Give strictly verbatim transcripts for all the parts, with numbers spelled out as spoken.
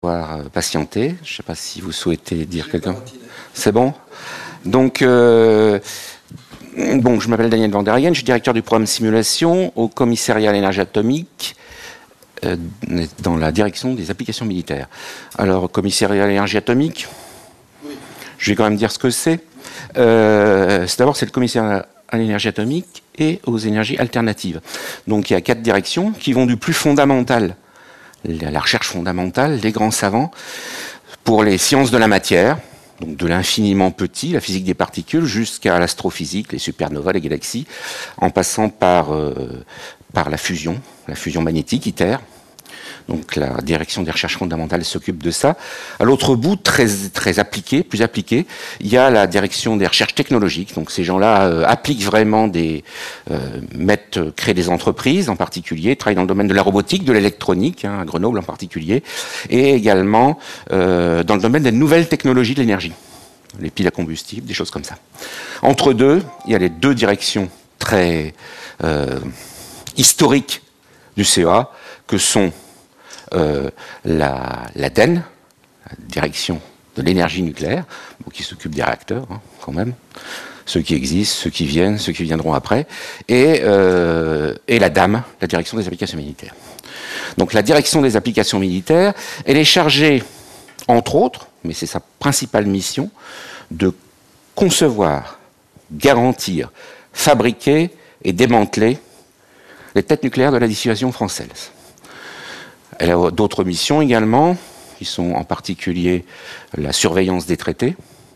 avoir patienté. Je ne sais pas si vous souhaitez dire quelqu'un. C'est bon. Donc, euh, bon, je m'appelle Daniel Van der Hagen, je suis directeur du programme simulation au commissariat à l'énergie atomique euh, dans la direction des applications militaires. Alors, commissariat à l'énergie atomique, oui. Je vais quand même dire ce que c'est. Euh, c'est d'abord, c'est le commissariat à l'énergie atomique et aux énergies alternatives. Donc, il y a quatre directions qui vont du plus fondamental, la recherche fondamentale, les grands savants, pour les sciences de la matière, donc de l'infiniment petit, la physique des particules, jusqu'à l'astrophysique, les supernovas, les galaxies, en passant par, euh, par la fusion, la fusion magnétique, ITER. Donc la direction des recherches fondamentales s'occupe de ça. À l'autre bout, très, très appliqué, plus appliqué, il y a la direction des recherches technologiques. Donc ces gens-là euh, appliquent vraiment des, euh, mettent, euh, créent des entreprises en particulier, travaillent dans le domaine de la robotique, de l'électronique, hein, à Grenoble en particulier, et également euh, dans le domaine des nouvelles technologies de l'énergie, les piles à combustible, des choses comme ça. Entre deux, il y a les deux directions très euh, historiques du C E A, que sont Euh, la, la D E N, la direction de l'énergie nucléaire, bon, qui s'occupe des réacteurs, hein, quand même, ceux qui existent, ceux qui viennent, ceux qui viendront après, et, euh, et la D A M, la direction des applications militaires. Donc la direction des applications militaires, elle est chargée, entre autres, mais c'est sa principale mission, de concevoir, garantir, fabriquer et démanteler les têtes nucléaires de la dissuasion française. Elle a d'autres missions également, qui sont en particulier la surveillance des traités,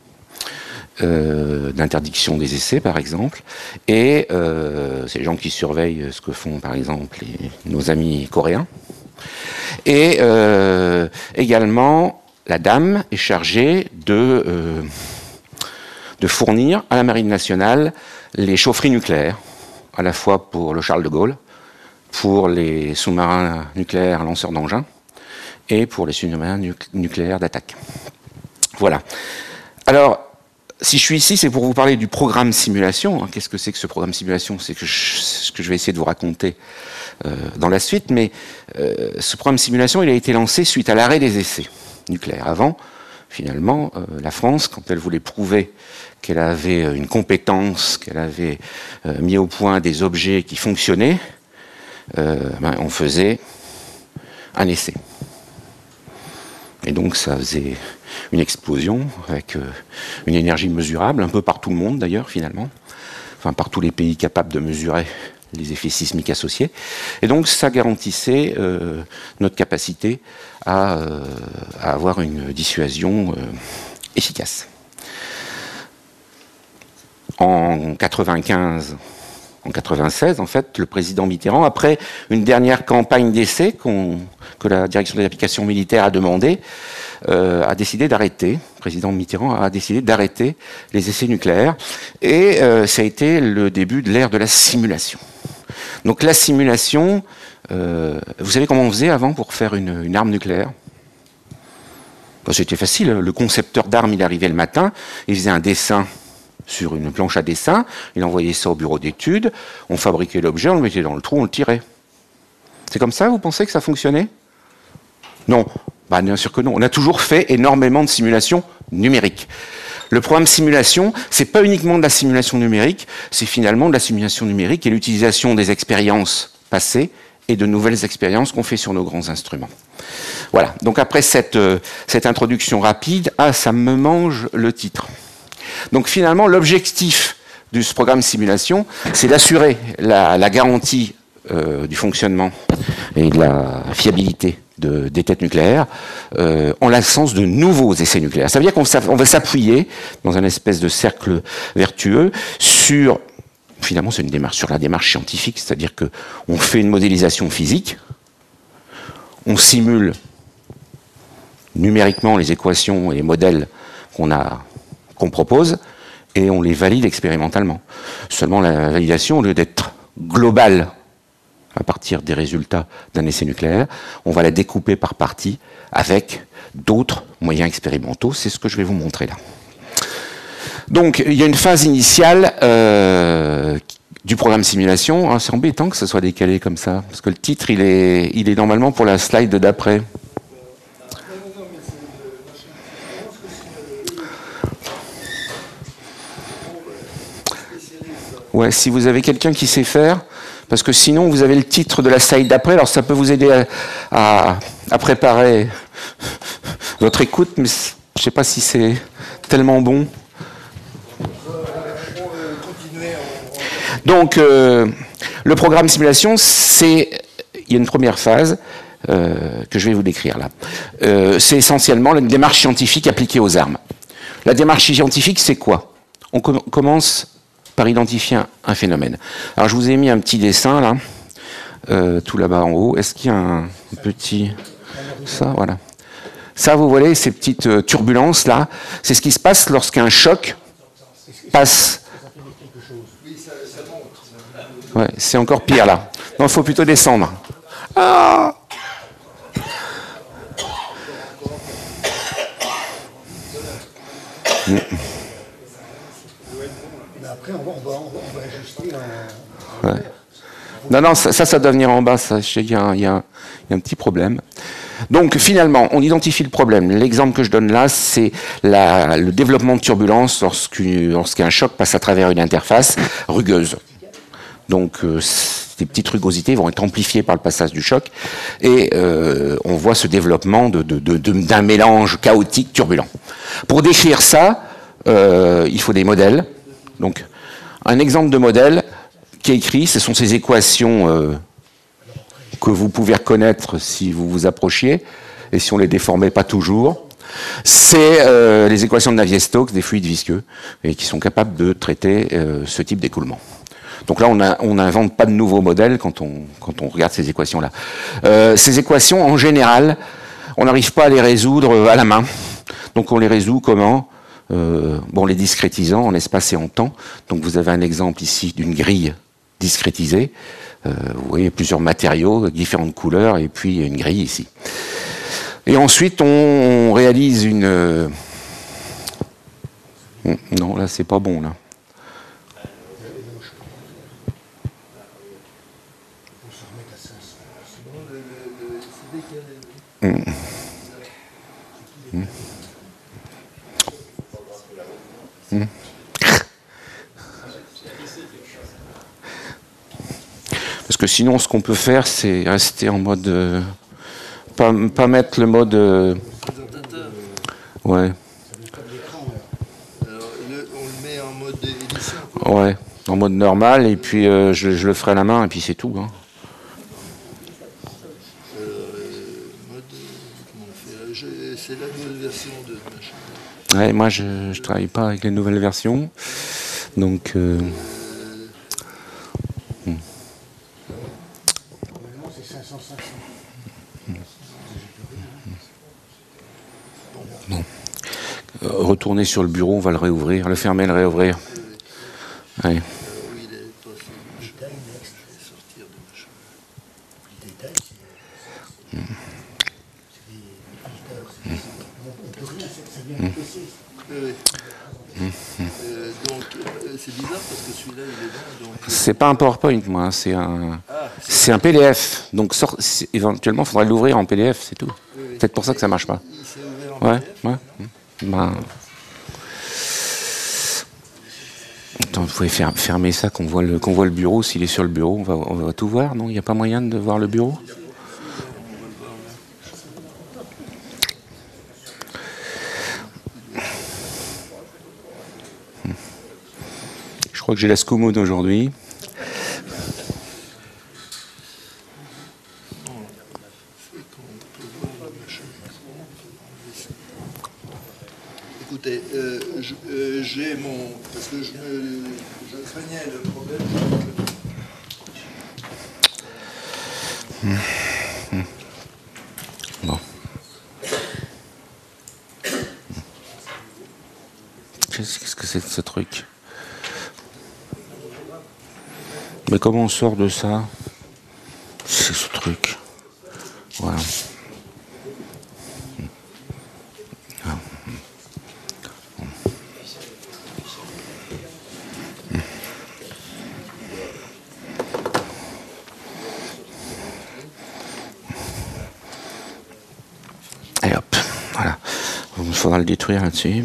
euh, d'interdiction des essais par exemple, et euh, c'est les gens qui surveillent ce que font par exemple les, nos amis coréens. Et euh, également, la D A M est chargée de, euh, de fournir à la Marine nationale les chaufferies nucléaires, à la fois pour le Charles de Gaulle, pour les sous-marins nucléaires lanceurs d'engins et pour les sous-marins nuc- nucléaires d'attaque. Voilà. Alors, si je suis ici, c'est pour vous parler du programme simulation. Qu'est-ce que c'est que ce programme simulation ? C'est que je, ce que je vais essayer de vous raconter euh, dans la suite. Mais euh, ce programme simulation, il a été lancé suite à l'arrêt des essais nucléaires. Avant, finalement, euh, la France, quand elle voulait prouver qu'elle avait une compétence, qu'elle avait euh, mis au point des objets qui fonctionnaient, Euh, ben, on faisait un essai. Et donc ça faisait une explosion avec euh, une énergie mesurable, un peu par tout le monde d'ailleurs finalement, enfin par tous les pays capables de mesurer les effets sismiques associés. Et donc ça garantissait euh, notre capacité à, euh, à avoir une dissuasion euh, efficace. En quatre-vingt-quinze, en quatre-vingt-seize, en fait, le président Mitterrand, après une dernière campagne d'essai qu'on, que la direction des applications militaires a demandé, euh, a décidé d'arrêter. Le président Mitterrand a décidé d'arrêter les essais nucléaires. Et euh, ça a été le début de l'ère de la simulation. Donc la simulation, euh, vous savez comment on faisait avant pour faire une, une arme nucléaire ? Ben, c'était facile. Le concepteur d'armes, il arrivait le matin, il faisait un dessin sur une planche à dessin, il envoyait ça au bureau d'études, on fabriquait l'objet, on le mettait dans le trou, on le tirait. C'est comme ça, vous pensez que ça fonctionnait ? Non, bah, bien sûr que non. On a toujours fait énormément de simulations numériques. Le programme simulation, c'est pas uniquement de la simulation numérique, c'est finalement de la simulation numérique et l'utilisation des expériences passées et de nouvelles expériences qu'on fait sur nos grands instruments. Voilà, donc après cette, euh, cette introduction rapide, ah, ça me mange le titre. Donc finalement, l'objectif de ce programme simulation, c'est d'assurer la, la garantie euh, du fonctionnement et de la fiabilité de, des têtes nucléaires euh, en l'absence de nouveaux essais nucléaires. Ça veut dire qu'on on va s'appuyer dans un espèce de cercle vertueux sur, finalement c'est une démarche, sur la démarche scientifique, c'est-à-dire qu'on fait une modélisation physique, on simule numériquement les équations et les modèles qu'on a qu'on propose, et on les valide expérimentalement. Seulement la validation, au lieu d'être globale à partir des résultats d'un essai nucléaire, on va la découper par parties avec d'autres moyens expérimentaux. C'est ce que je vais vous montrer là. Donc, il y a une phase initiale euh, du programme simulation. Ah, c'est embêtant que ce soit décalé comme ça, parce que le titre, il est, il est normalement pour la slide d'après. Ouais, si vous avez quelqu'un qui sait faire, parce que sinon vous avez le titre de la slide d'après, alors ça peut vous aider à, à, à préparer votre écoute, mais je ne sais pas si c'est tellement bon. Donc, euh, le programme simulation, c'est, il y a une première phase euh, que je vais vous décrire là. Euh, c'est essentiellement une démarche scientifique appliquée aux armes. La démarche scientifique, c'est quoi? On com commence par identifier un, un phénomène. Alors, je vous ai mis un petit dessin là, euh, tout là-bas en haut. Est-ce qu'il y a un petit... Ça, voilà. Ça, vous voyez, ces petites euh, turbulences là, c'est ce qui se passe lorsqu'un choc passe... Ouais, c'est encore pire là. Non, il faut plutôt descendre. Ah mmh. Après, on va, on va, on va ajuster un... Ouais. Non, non, ça, ça, ça doit venir en bas. Il y, y, y, y a un petit problème. Donc, finalement, on identifie le problème. L'exemple que je donne là, c'est le développement de turbulence lorsqu'un lorsqu'un choc passe à travers une interface rugueuse. Donc, euh, ces petites rugosités vont être amplifiées par le passage du choc et euh, on voit ce développement de, de, de, de, d'un mélange chaotique turbulent. Pour décrire ça, euh, il faut des modèles. Donc, un exemple de modèle qui est écrit, ce sont ces équations euh, que vous pouvez reconnaître si vous vous approchiez et si on les déformait pas toujours. C'est euh, les équations de Navier-Stokes des fluides visqueux et qui sont capables de traiter euh, ce type d'écoulement. Donc là, on n'invente pas de nouveaux modèles quand on, quand on regarde ces équations-là. Euh, ces équations, en général, on n'arrive pas à les résoudre à la main. Donc on les résout comment? euh, Bon, les discrétisant en espace et en temps. Donc vous avez un exemple ici d'une grille discrétisée. Euh, vous voyez plusieurs matériaux, différentes couleurs, et puis une grille ici. Et ensuite, on, on réalise une... Euh... Non, là, c'est pas bon, là. Mmh. Mmh. Mmh. Parce que sinon, ce qu'on peut faire, c'est rester en mode... Euh, pas, pas mettre le mode... Euh, ouais. Alors, le, on le met en mode édition. Ouais, en mode normal, et puis euh, je, je le ferai à la main, et puis c'est tout. Hein. C'est la nouvelle version de machin. Ouais, moi, je ne travaille pas avec les nouvelles versions. Donc... Euh... Euh... Hmm. Bon. Euh, retourner sur le bureau, on va le réouvrir. Le fermer, le réouvrir. Ouais. C'est pas un PowerPoint, moi, c'est un, ah, c'est un P D F. Donc, sort, éventuellement, il faudrait l'ouvrir en P D F, c'est tout. Oui, oui. Peut-être pour ça que ça marche pas. Ouais, ouais. Ben... Attends, vous pouvez faire, fermer ça, qu'on voit, qu'on voit le bureau. S'il est sur le bureau, on va, on va tout voir, non? Il n'y a pas moyen de voir le bureau? Je crois que j'ai la scoumode aujourd'hui. Écoutez, euh, euh, j'ai mon... Parce que je, me, je craignais le problème. Mmh. Mmh. Bon. Qu'est-ce que c'est que ce truc? Mais comment on sort de ça? C'est ce truc. Voilà. Et hop, Il faudra le détruire là-dessus.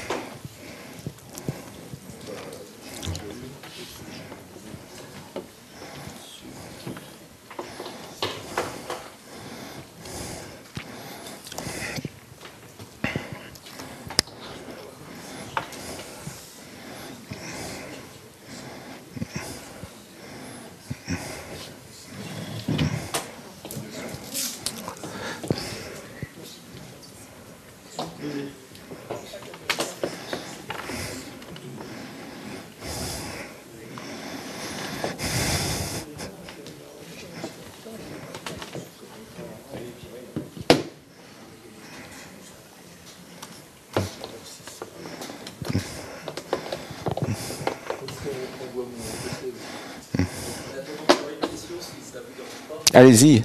Allez-y.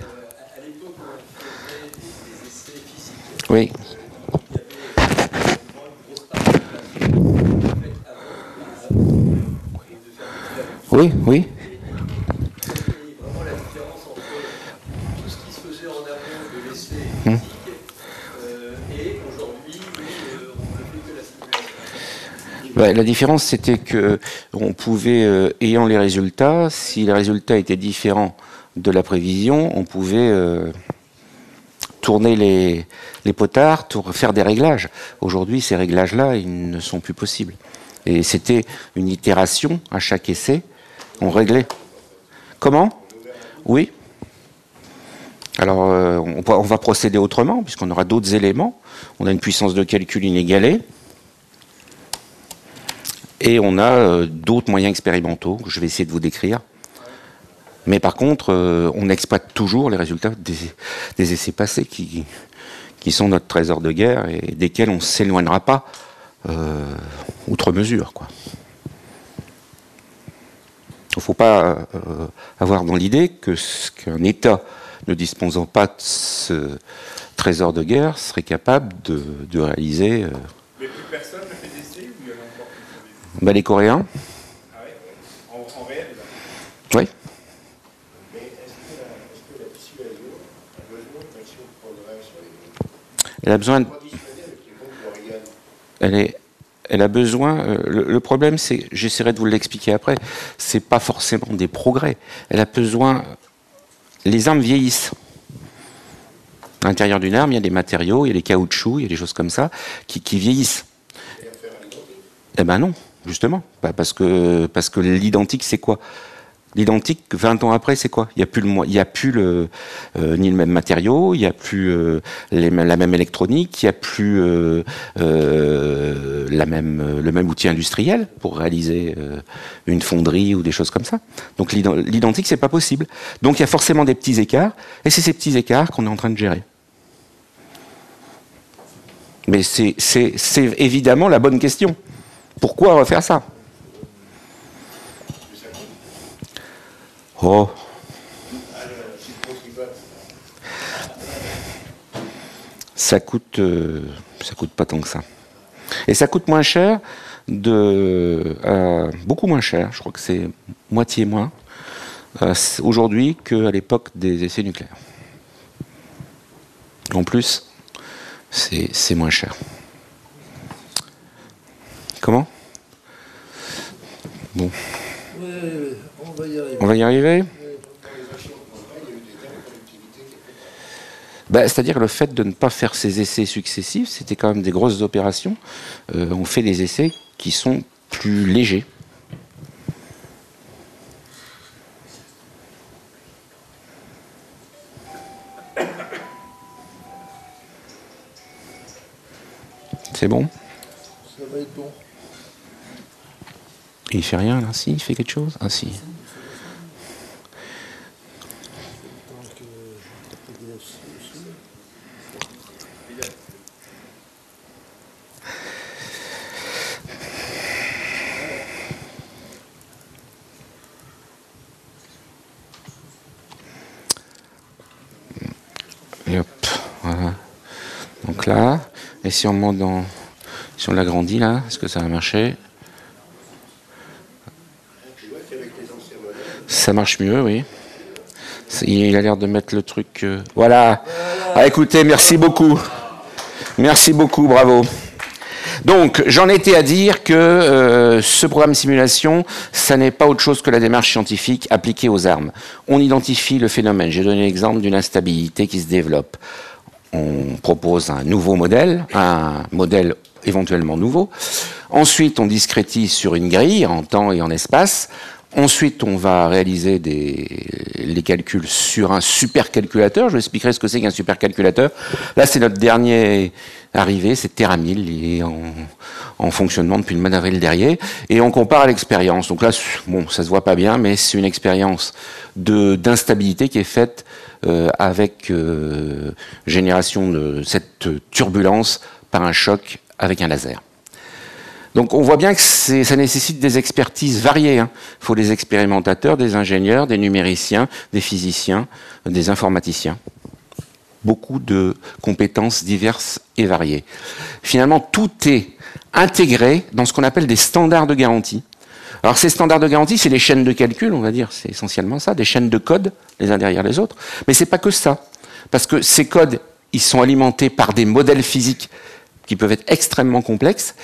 Oui. Oui, oui. Hum. Ouais, la différence, c'était que on pouvait, euh, ayant les résultats, si les résultats étaient différents de la prévision, on pouvait euh, tourner les, les potards, tour, faire des réglages. Aujourd'hui, ces réglages-là, ils ne sont plus possibles. Et c'était une itération à chaque essai. On réglait. Comment ? Oui. Alors, euh, on, on va procéder autrement, puisqu'on aura d'autres éléments. On a une puissance de calcul inégalée. Et on a euh, d'autres moyens expérimentaux que je vais essayer de vous décrire. Mais par contre, euh, on exploite toujours les résultats des, des essais passés qui, qui sont notre trésor de guerre et desquels on ne s'éloignera pas euh, outre mesure, quoi. Il ne faut pas euh, avoir dans l'idée que ce qu'un État ne disposant pas de ce trésor de guerre serait capable de, de réaliser. Euh... Mais plus personne ne fait d'essais ou il y en a encore qui font des essais ? Ben, les Coréens. Ah ouais, en, en réel là. Oui. Mais est-ce que la, est-ce que la dissuasion a besoin d'action de progrès sur les Elle a besoin de... Elle est... Elle a besoin. Euh, le, le problème, c'est, j'essaierai de vous l'expliquer après, c'est pas forcément des progrès. Elle a besoin. Les armes vieillissent. À l'intérieur d'une arme, il y a des matériaux, il y a des caoutchoucs, il y a des choses comme ça qui, qui vieillissent. Eh ben non, justement, bah parce que parce que l'identique, c'est quoi ? L'identique, vingt ans après, c'est quoi ? Il n'y a plus le, il y a plus le, euh, ni le même matériau, il n'y a plus euh, les, la même électronique, il n'y a plus euh, euh, la même, le même outil industriel pour réaliser euh, une fonderie ou des choses comme ça. Donc l'identique, c'est pas possible. Donc il y a forcément des petits écarts, et c'est ces petits écarts qu'on est en train de gérer. Mais c'est, c'est, c'est évidemment la bonne question. Pourquoi refaire ça ? Oh. Ça coûte, euh, ça coûte pas tant que ça. Et ça coûte moins cher, de, euh, beaucoup moins cher, je crois que c'est moitié moins, euh, aujourd'hui qu'à l'époque des essais nucléaires. En plus, c'est, c'est moins cher. Comment ? Bon. Oui, oui, on va y arriver. On va y arriver ? Ben, c'est-à-dire le fait de ne pas faire ces essais successifs, c'était quand même des grosses opérations. Euh, on fait des essais qui sont plus légers. C'est bon ? Ça va être bon. Il fait rien là, si, il fait quelque chose ? Ah si. Et hop, voilà. Donc là, et si on monte dans, si on l'agrandit là, est-ce que ça va marcher ? Ça marche mieux, oui. Il a l'air de mettre le truc. Euh... Voilà. Ah, écoutez, merci beaucoup. Merci beaucoup, bravo. Donc, j'en étais à dire que euh, ce programme simulation, ça n'est pas autre chose que la démarche scientifique appliquée aux armes. On identifie le phénomène. J'ai donné l'exemple d'une instabilité qui se développe. On propose un nouveau modèle, un modèle éventuellement nouveau. Ensuite, on discrétise sur une grille en temps et en espace. Ensuite, on va réaliser des, les calculs sur un supercalculateur. Je vous expliquerai ce que c'est qu'un supercalculateur. Là, c'est notre dernier arrivé, c'est Terra mille. Il est en, en fonctionnement depuis le mois d'avril dernier. Et on compare à l'expérience. Donc là, bon, ça se voit pas bien, mais c'est une expérience de, d'instabilité qui est faite euh, avec euh, génération de cette turbulence par un choc avec un laser. Donc on voit bien que c'est, ça nécessite des expertises variées. Hein. Il faut des expérimentateurs, des ingénieurs, des numériciens, des physiciens, des informaticiens. Beaucoup de compétences diverses et variées. Finalement, tout est intégré dans ce qu'on appelle des standards de garantie. Alors ces standards de garantie, c'est les chaînes de calcul, on va dire, c'est essentiellement ça, des chaînes de code, les uns derrière les autres. Mais c'est pas que ça. Parce que ces codes, ils sont alimentés par des modèles physiques qui peuvent être extrêmement complexes.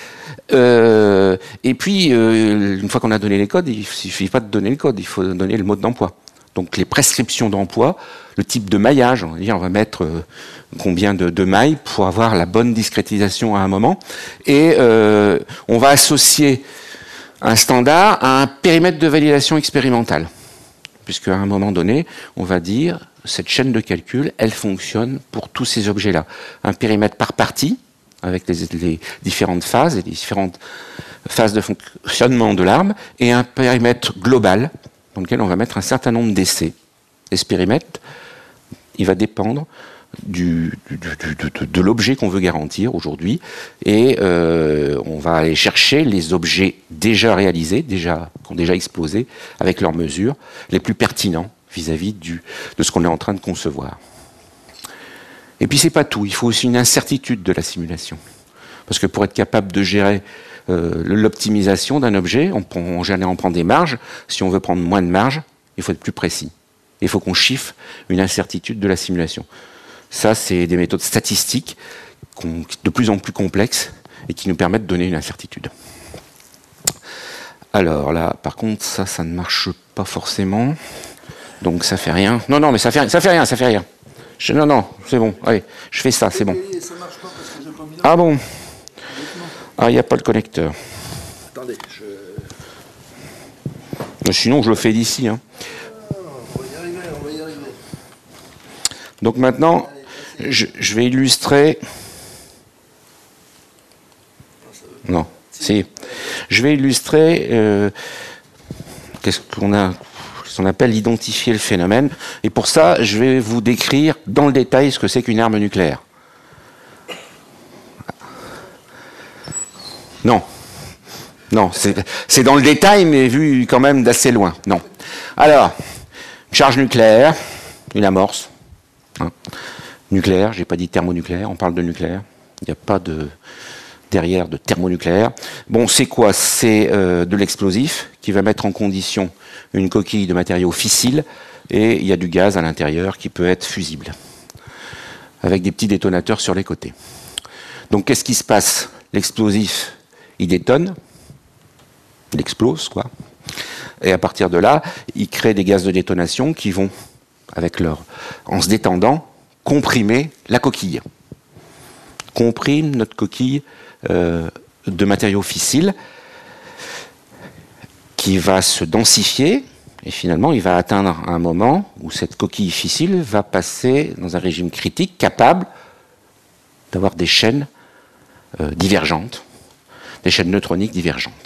Euh, et puis, euh, une fois qu'on a donné les codes, il ne suffit pas de donner le code, il faut donner le mode d'emploi. Donc les prescriptions d'emploi, le type de maillage, on va dire, on va mettre euh, combien de, de mailles pour avoir la bonne discrétisation à un moment. Et euh, on va associer un standard à un périmètre de validation expérimentale. Puisqu'à un moment donné, on va dire, cette chaîne de calcul, elle fonctionne pour tous ces objets-là. Un périmètre par partie, avec les, les différentes phases et les différentes phases de fonctionnement de l'arme, et un périmètre global dans lequel on va mettre un certain nombre d'essais. Et ce périmètre, il va dépendre du, du, du, de, de l'objet qu'on veut garantir aujourd'hui, et euh, on va aller chercher les objets déjà réalisés, déjà, qui ont déjà explosé, avec leurs mesures, les plus pertinents vis-à-vis du, de ce qu'on est en train de concevoir. Et puis c'est pas tout, il faut aussi une incertitude de la simulation. Parce que pour être capable de gérer euh, l'optimisation d'un objet, on, prend, on, on prend des marges. Si on veut prendre moins de marge, il faut être plus précis. Il faut qu'on chiffre une incertitude de la simulation. Ça, c'est des méthodes statistiques de plus en plus complexes et qui nous permettent de donner une incertitude. Alors là, par contre, ça, ça ne marche pas forcément. Donc ça fait rien. Non, non, mais ça fait, ça fait rien, ça fait rien. Je, non, non, c'est bon. Allez, je fais ça, c'est bon. Ah bon? Ah, il n'y a pas le connecteur. Attendez, je... Mais sinon, je le fais d'ici. Hein. Ah, on va y arriver, on va y arriver. Donc maintenant, je, je vais illustrer... Non, si. Je vais illustrer... Euh, qu'est-ce qu'on a... ce qu'on appelle identifier le phénomène. Et pour ça, je vais vous décrire dans le détail ce que c'est qu'une arme nucléaire. Non. Non, c'est dans le détail, mais vu quand même d'assez loin. Non. Alors, charge nucléaire, une amorce. Hein. Nucléaire, j'ai pas dit thermonucléaire, on parle de nucléaire. Il n'y a pas de... derrière de thermonucléaire. Bon, c'est quoi? C'est euh, de l'explosif qui va mettre en condition une coquille de matériaux fissiles et il y a du gaz à l'intérieur qui peut être fusible avec des petits détonateurs sur les côtés. Donc qu'est-ce qui se passe? L'explosif, il détonne, il explose, quoi. Et à partir de là, il crée des gaz de détonation qui vont, avec leur, en se détendant, comprimer la coquille. Comprime notre coquille euh, de matériaux fissiles qui va se densifier et finalement il va atteindre un moment où cette coquille fissile va passer dans un régime critique capable d'avoir des chaînes euh, divergentes, des chaînes neutroniques divergentes.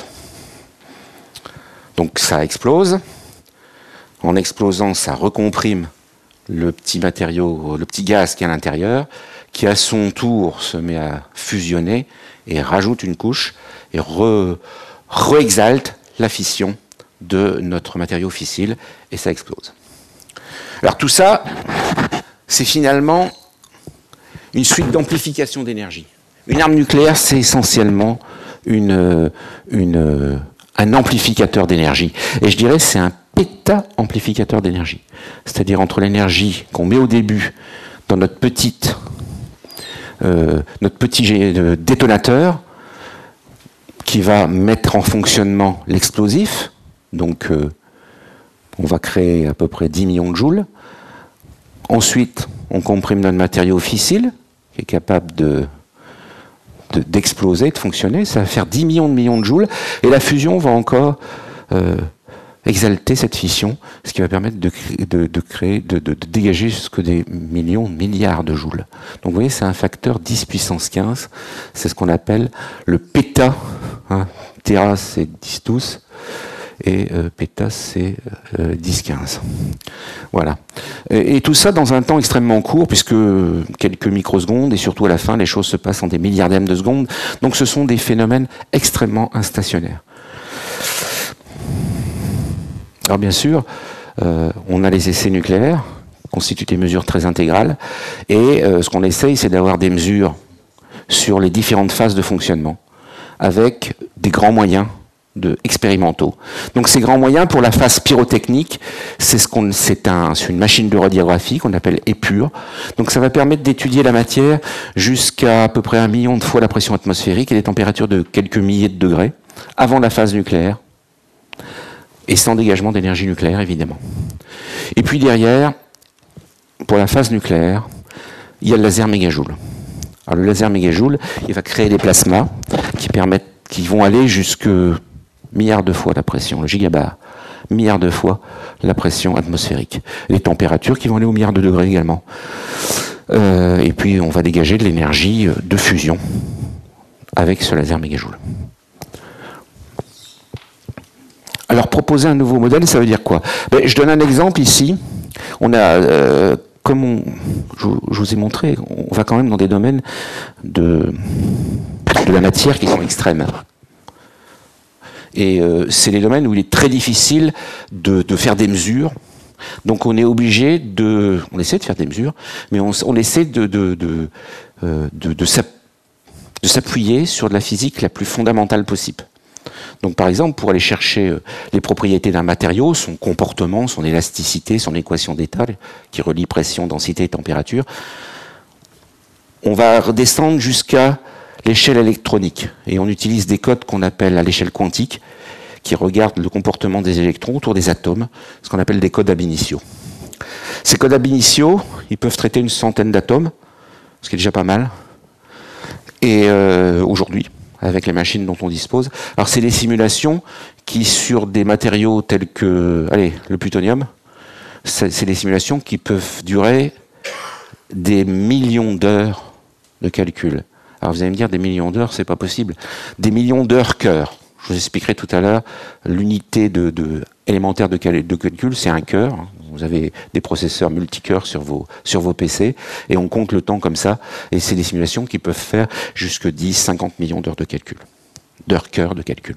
Donc ça explose. En explosant, ça recomprime le petit matériau, le petit gaz qui est à l'intérieur, qui à son tour se met à fusionner et rajoute une couche et re, re-exalte la fission de notre matériau fissile et ça explose. Alors tout ça, c'est finalement une suite d'amplification d'énergie. Une arme nucléaire, c'est essentiellement une, une, un amplificateur d'énergie. Et je dirais c'est un péta-amplificateur d'énergie. C'est-à-dire entre l'énergie qu'on met au début dans notre petite euh, notre petit détonateur qui va mettre en fonctionnement l'explosif. Donc, euh, on va créer à peu près dix millions de joules. Ensuite, on comprime notre matériau fissile, qui est capable de, de, d'exploser, de fonctionner. Ça va faire dix millions de millions de joules. Et la fusion va encore euh, exalter cette fission, ce qui va permettre de, de, de créer, de, de, de dégager jusque des millions, de milliards de joules. Donc, vous voyez, c'est un facteur dix puissance quinze. C'est ce qu'on appelle le péta. Hein. Téra, c'est dix tous. Et euh, péta, c'est euh, dix quinze. Voilà. Et, et tout ça dans un temps extrêmement court, puisque quelques microsecondes, et surtout à la fin, les choses se passent en des milliardièmes de secondes. Donc ce sont des phénomènes extrêmement instationnaires. Alors bien sûr, euh, on a les essais nucléaires, qui constituent des mesures très intégrales, et euh, ce qu'on essaye, c'est d'avoir des mesures sur les différentes phases de fonctionnement, avec des grands moyens de expérimentaux. Donc ces grands moyens pour la phase pyrotechnique, c'est ce qu'on, c'est un, c'est une machine de radiographie qu'on appelle épure. Donc ça va permettre d'étudier la matière jusqu'à à peu près un million de fois la pression atmosphérique et des températures de quelques milliers de degrés avant la phase nucléaire et sans dégagement d'énergie nucléaire évidemment. Et puis derrière, pour la phase nucléaire, il y a le laser mégajoule. Alors le laser mégajoule, il va créer des plasmas qui permettent, qui vont aller jusque milliards de fois la pression, le gigabar, milliards de fois la pression atmosphérique. Les températures qui vont aller aux milliards de degrés également. Euh, et puis on va dégager de l'énergie de fusion avec ce laser mégajoule. Alors proposer un nouveau modèle, ça veut dire quoi? Ben, je donne un exemple ici. On a, euh, comme on, je, je vous ai montré, on va quand même dans des domaines de, de la matière qui sont extrêmes. Et euh, c'est les domaines où il est très difficile de, de faire des mesures. Donc on est obligé de... On essaie de faire des mesures, mais on, on essaie de, de, de, euh, de, de s'appuyer sur de la physique la plus fondamentale possible. Donc par exemple, pour aller chercher euh, les propriétés d'un matériau, son comportement, son élasticité, son équation d'état, qui relie pression, densité et température, on va redescendre jusqu'à l'échelle électronique. Et on utilise des codes qu'on appelle à l'échelle quantique, qui regardent le comportement des électrons autour des atomes, ce qu'on appelle des codes ab initio. Ces codes ab initio, ils peuvent traiter une centaine d'atomes, ce qui est déjà pas mal. Et euh, aujourd'hui, avec les machines dont on dispose. Alors c'est des simulations qui, sur des matériaux tels que, allez, le plutonium, c'est, c'est des simulations qui peuvent durer des millions d'heures de calcul. Alors vous allez me dire, des millions d'heures, c'est pas possible. Des millions d'heures cœur. Je vous expliquerai tout à l'heure, l'unité de, de, élémentaire de, cal, de calcul, c'est un cœur. Vous avez des processeurs multicœurs sur vos, sur vos P C, et on compte le temps comme ça, et c'est des simulations qui peuvent faire jusque dix, cinquante millions d'heures de calcul. D'heures cœur de calcul.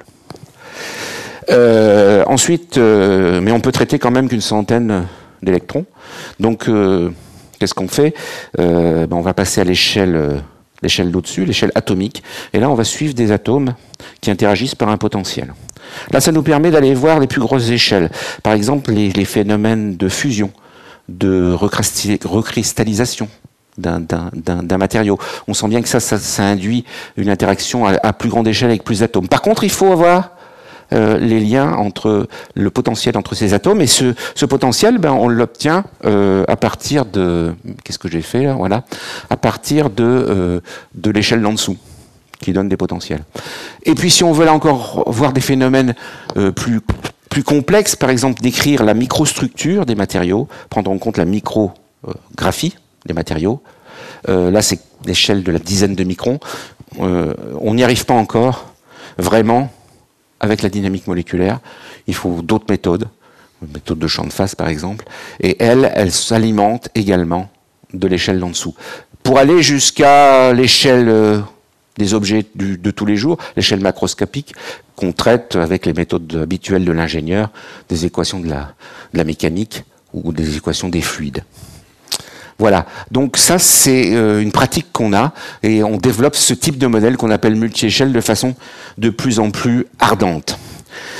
Euh, ensuite, euh, mais on peut traiter quand même qu'une centaine d'électrons. Donc, euh, qu'est-ce qu'on fait? euh, ben On va passer à l'échelle... Euh, l'échelle d'au-dessus, l'échelle atomique, et là on va suivre des atomes qui interagissent par un potentiel. Là ça nous permet d'aller voir les plus grosses échelles, par exemple les, les phénomènes de fusion, de recristallisation d'un, d'un, d'un, d'un matériau. On sent bien que ça, ça, ça induit une interaction à, à plus grande échelle avec plus d'atomes. Par contre il faut avoir Euh, les liens entre le potentiel entre ces atomes, et ce, ce potentiel, ben, on l'obtient euh, à partir de, qu'est-ce que j'ai fait là, voilà, à partir de euh, de l'échelle d'en dessous, qui donne des potentiels. Et puis si on veut là encore voir des phénomènes euh, plus plus complexes, par exemple décrire la microstructure des matériaux, prendre en compte la micrographie des matériaux, euh, là c'est l'échelle de la dizaine de microns, euh, on n'y arrive pas encore vraiment avec la dynamique moléculaire. Il faut d'autres méthodes, une méthode de champ de phase par exemple, et elle, elle s'alimente également de l'échelle d'en dessous. Pour aller jusqu'à l'échelle des objets du, de tous les jours, l'échelle macroscopique, qu'on traite avec les méthodes habituelles de l'ingénieur, des équations de la, de la mécanique ou des équations des fluides. Voilà, donc ça c'est euh, une pratique qu'on a, et on développe ce type de modèle qu'on appelle multi-échelle de façon de plus en plus ardente.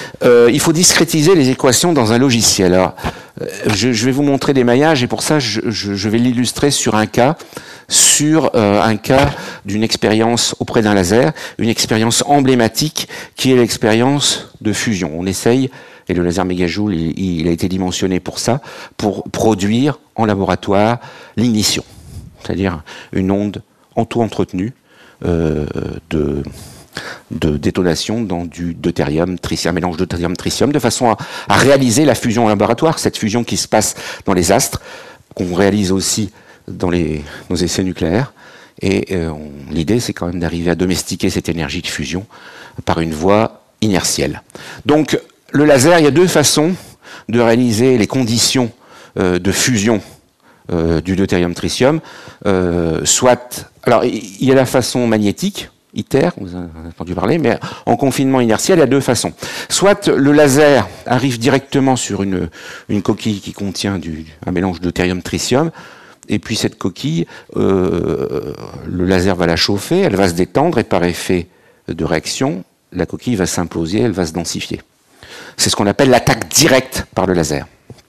Euh, il faut discrétiser les équations dans un logiciel. Alors, euh, je, je vais vous montrer des maillages et pour ça, je, je, je vais l'illustrer sur un cas, sur euh, un cas d'une expérience auprès d'un laser, une expérience emblématique qui est l'expérience de fusion. On essaye, et le laser mégajoule, il, il a été dimensionné pour ça, pour produire en laboratoire l'ignition, c'est-à-dire une onde auto-entretenue euh, de... de détonation dans du deutérium, tritium, un mélange de deutérium tritium, de façon à, à réaliser la fusion en laboratoire, cette fusion qui se passe dans les astres, qu'on réalise aussi dans les, nos essais nucléaires. Et euh, l'idée, c'est quand même d'arriver à domestiquer cette énergie de fusion par une voie inertielle. Donc, le laser, il y a deux façons de réaliser les conditions euh, de fusion euh, du deutérium tritium. Euh, soit, alors, il y a la façon magnétique, ITER, vous avez entendu parler, mais en confinement inertiel, il y a deux façons. Soit le laser arrive directement sur une, une coquille qui contient du, un mélange de deutérium tritium, et puis cette coquille, euh, le laser va la chauffer, elle va se détendre, et par effet de réaction, la coquille va s'imploser, elle va se densifier. C'est ce qu'on appelle l'attaque directe par le laser.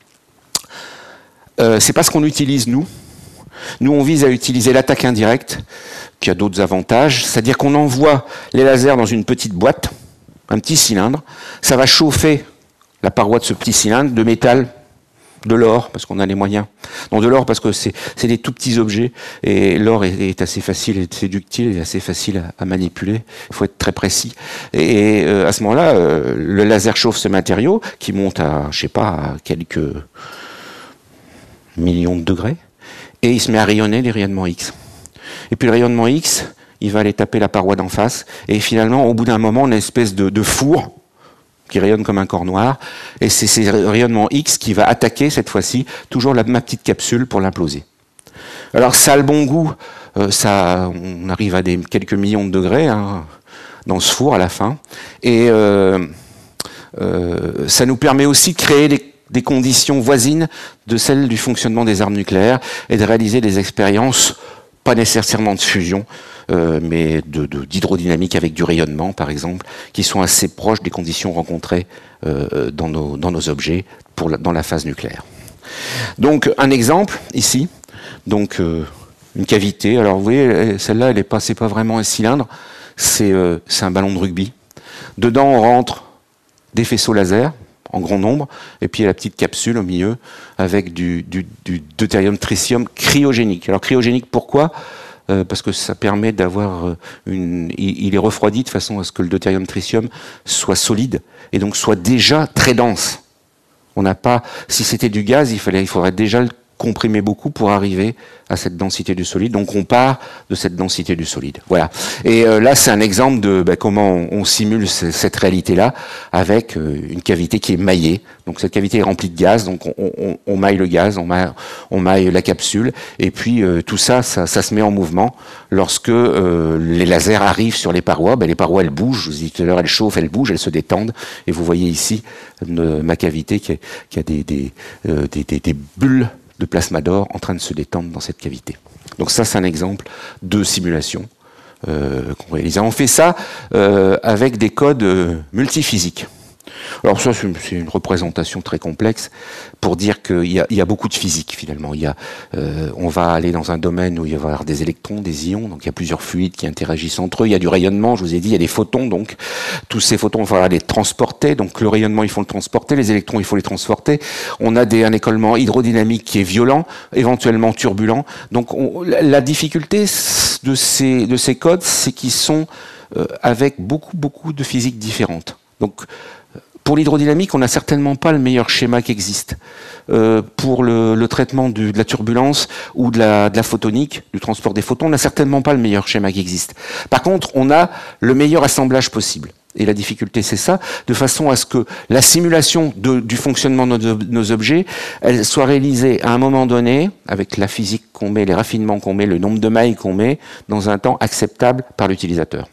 Euh, c'est pas ce qu'on utilise, nous. Nous, on vise à utiliser l'attaque indirecte, qui a d'autres avantages, c'est-à-dire qu'on envoie les lasers dans une petite boîte, un petit cylindre, ça va chauffer la paroi de ce petit cylindre de métal, de l'or, parce qu'on a les moyens. Non, de l'or parce que c'est, c'est des tout petits objets, et l'or est, est assez facile et c'est ductile, et assez facile à, à manipuler, il faut être très précis. Et, et euh, à ce moment-là, euh, le laser chauffe ce matériau, qui monte à, je sais pas, à quelques millions de degrés, et il se met à rayonner des rayonnements X. Et puis le rayonnement X, il va aller taper la paroi d'en face, et finalement, au bout d'un moment, on a une espèce de, de four qui rayonne comme un corps noir, et c'est ces rayonnements X qui va attaquer, cette fois-ci, toujours la, ma petite capsule pour l'imploser. Alors ça a le bon goût, euh, ça, on arrive à des quelques millions de degrés hein, dans ce four à la fin, et euh, euh, ça nous permet aussi de créer des des conditions voisines de celles du fonctionnement des armes nucléaires et de réaliser des expériences, pas nécessairement de fusion, euh, mais de, de, d'hydrodynamique avec du rayonnement, par exemple, qui sont assez proches des conditions rencontrées euh, dans, nos, dans nos objets pour la, dans la phase nucléaire. Donc, un exemple, ici, donc euh, une cavité. Alors, vous voyez, celle-là, elle est pas, c'est pas vraiment un cylindre, c'est, euh, c'est un ballon de rugby. Dedans, on rentre des faisceaux laser, en grand nombre, et puis il y a la petite capsule au milieu avec du, du, du deutérium tritium cryogénique. Alors cryogénique, pourquoi ? euh, Parce que ça permet d'avoir une... Il, il est refroidi de façon à ce que le deutérium tritium soit solide et donc soit déjà très dense. On n'a pas... Si c'était du gaz, il, fallait, il faudrait déjà le comprimer beaucoup pour arriver à cette densité du solide. Donc on part de cette densité du solide. Voilà. Et euh, là, c'est un exemple de ben, comment on, on simule c- cette réalité-là avec euh, une cavité qui est maillée. Donc cette cavité est remplie de gaz. Donc on, on, on maille le gaz, on maille, on maille la capsule. Et puis euh, tout ça, ça, ça se met en mouvement lorsque euh, les lasers arrivent sur les parois. Ben, les parois, elles bougent. Je vous ai dit tout à l'heure, elles chauffent, elles bougent, elles se détendent. Et vous voyez ici euh, ma cavité qui, est, qui a des, des, euh, des, des, des bulles de plasma d'or en train de se détendre dans cette cavité. Donc ça, c'est un exemple de simulation euh, qu'on réalise. On fait ça euh, avec des codes euh, multiphysiques. Alors ça, c'est une, c'est une représentation très complexe pour dire qu'il y a, il y a beaucoup de physique finalement. Il y a, euh, on va aller dans un domaine où il va y avoir des électrons, des ions, donc il y a plusieurs fluides qui interagissent entre eux. Il y a du rayonnement, je vous ai dit, il y a des photons, donc tous ces photons, il faudra les transporter. Donc le rayonnement, il faut le transporter, les électrons, il faut les transporter. On a des, un écoulement hydrodynamique qui est violent, éventuellement turbulent. Donc on, la, la difficulté de ces, de ces codes, c'est qu'ils sont euh, avec beaucoup, beaucoup de physiques différentes. Donc pour l'hydrodynamique, on n'a certainement pas le meilleur schéma qui existe. Euh, pour le, le traitement du, de la turbulence ou de la, de la photonique, du transport des photons, on n'a certainement pas le meilleur schéma qui existe. Par contre, on a le meilleur assemblage possible. Et la difficulté, c'est ça, de façon à ce que la simulation de, du fonctionnement de nos, nos objets, elle soit réalisée à un moment donné, avec la physique qu'on met, les raffinements qu'on met, le nombre de mailles qu'on met, dans un temps acceptable par l'utilisateur.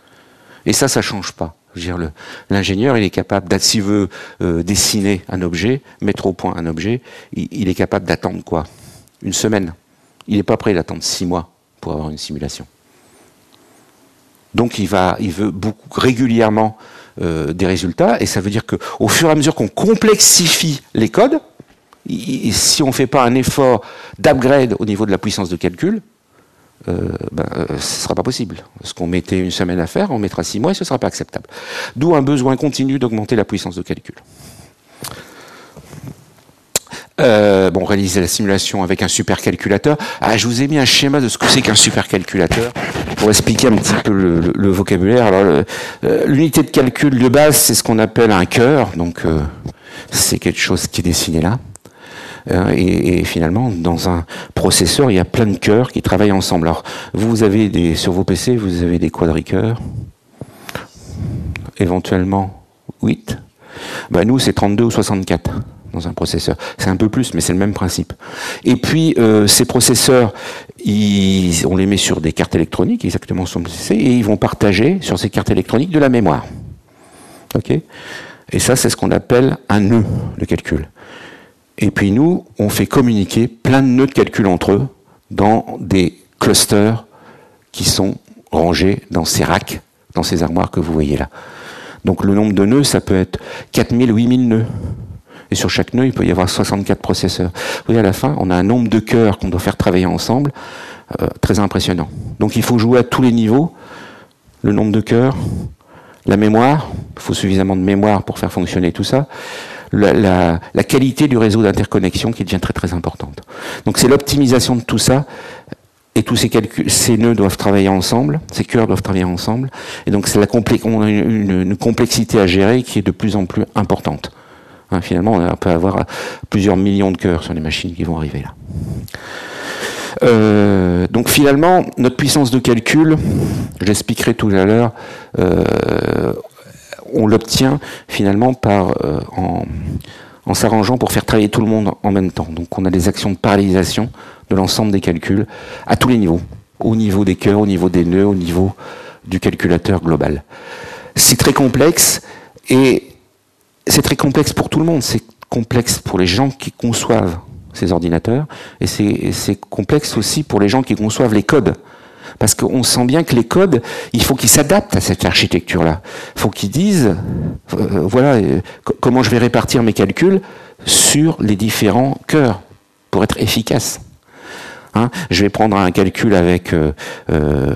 Et ça, ça change pas. Je veux dire, le, l'ingénieur, il est capable, s'il veut euh, dessiner un objet, mettre au point un objet, il, il est capable d'attendre quoi ? Une semaine. Il n'est pas prêt d'attendre six mois pour avoir une simulation. Donc il va, il veut beaucoup régulièrement euh, des résultats, et ça veut dire que au fur et à mesure qu'on complexifie les codes, il, si on ne fait pas un effort d'upgrade au niveau de la puissance de calcul, euh, ben, euh, ce ne sera pas possible. Ce qu'on mettait une semaine à faire, on mettra six mois et ce ne sera pas acceptable. D'où un besoin continu d'augmenter la puissance de calcul. Euh, bon, réaliser la simulation avec un supercalculateur. Ah, je vous ai mis un schéma de ce que c'est qu'un supercalculateur pour expliquer un petit peu le, le, le vocabulaire. Alors, le, euh, l'unité de calcul de base, c'est ce qu'on appelle un cœur. Donc, euh, c'est quelque chose qui est dessiné là. Euh, et, et finalement, dans un processeur, il y a plein de cœurs qui travaillent ensemble. Alors, vous avez des sur vos P C, vous avez des quadricœurs, éventuellement huit. Ben, nous, c'est trente-deux ou soixante-quatre. Dans un processeur. C'est un peu plus, mais c'est le même principe. Et puis, euh, ces processeurs, ils, on les met sur des cartes électroniques, exactement sur le P C, et ils vont partager sur ces cartes électroniques de la mémoire. Ok ? Et ça, c'est ce qu'on appelle un nœud de calcul. Et puis nous, on fait communiquer plein de nœuds de calcul entre eux dans des clusters qui sont rangés dans ces racks, dans ces armoires que vous voyez là. Donc le nombre de nœuds, ça peut être quatre mille, huit mille nœuds. Et sur chaque nœud, il peut y avoir soixante-quatre processeurs. Vous voyez, à la fin, on a un nombre de cœurs qu'on doit faire travailler ensemble, euh, très impressionnant. Donc il faut jouer à tous les niveaux, le nombre de cœurs, la mémoire, il faut suffisamment de mémoire pour faire fonctionner tout ça, la, la, la qualité du réseau d'interconnexion qui devient très très importante. Donc c'est l'optimisation de tout ça, et tous ces, calculs, ces nœuds doivent travailler ensemble, ces cœurs doivent travailler ensemble, et donc c'est la complé- on a une, une complexité à gérer qui est de plus en plus importante. Hein, finalement, on peut avoir plusieurs millions de cœurs sur les machines qui vont arriver là. Euh, donc finalement, notre puissance de calcul, je l'expliquerai tout à l'heure, euh, on l'obtient finalement par euh, en, en s'arrangeant pour faire travailler tout le monde en même temps. Donc on a des actions de parallélisation de l'ensemble des calculs à tous les niveaux, au niveau des cœurs, au niveau des nœuds, au niveau du calculateur global. C'est très complexe et c'est très complexe pour tout le monde, c'est complexe pour les gens qui conçoivent ces ordinateurs, et c'est, et c'est complexe aussi pour les gens qui conçoivent les codes. Parce qu'on sent bien que les codes, il faut qu'ils s'adaptent à cette architecture-là. Il faut qu'ils disent, euh, voilà, euh, comment je vais répartir mes calculs sur les différents cœurs, pour être efficace. Hein, je vais prendre un calcul avec, euh, euh,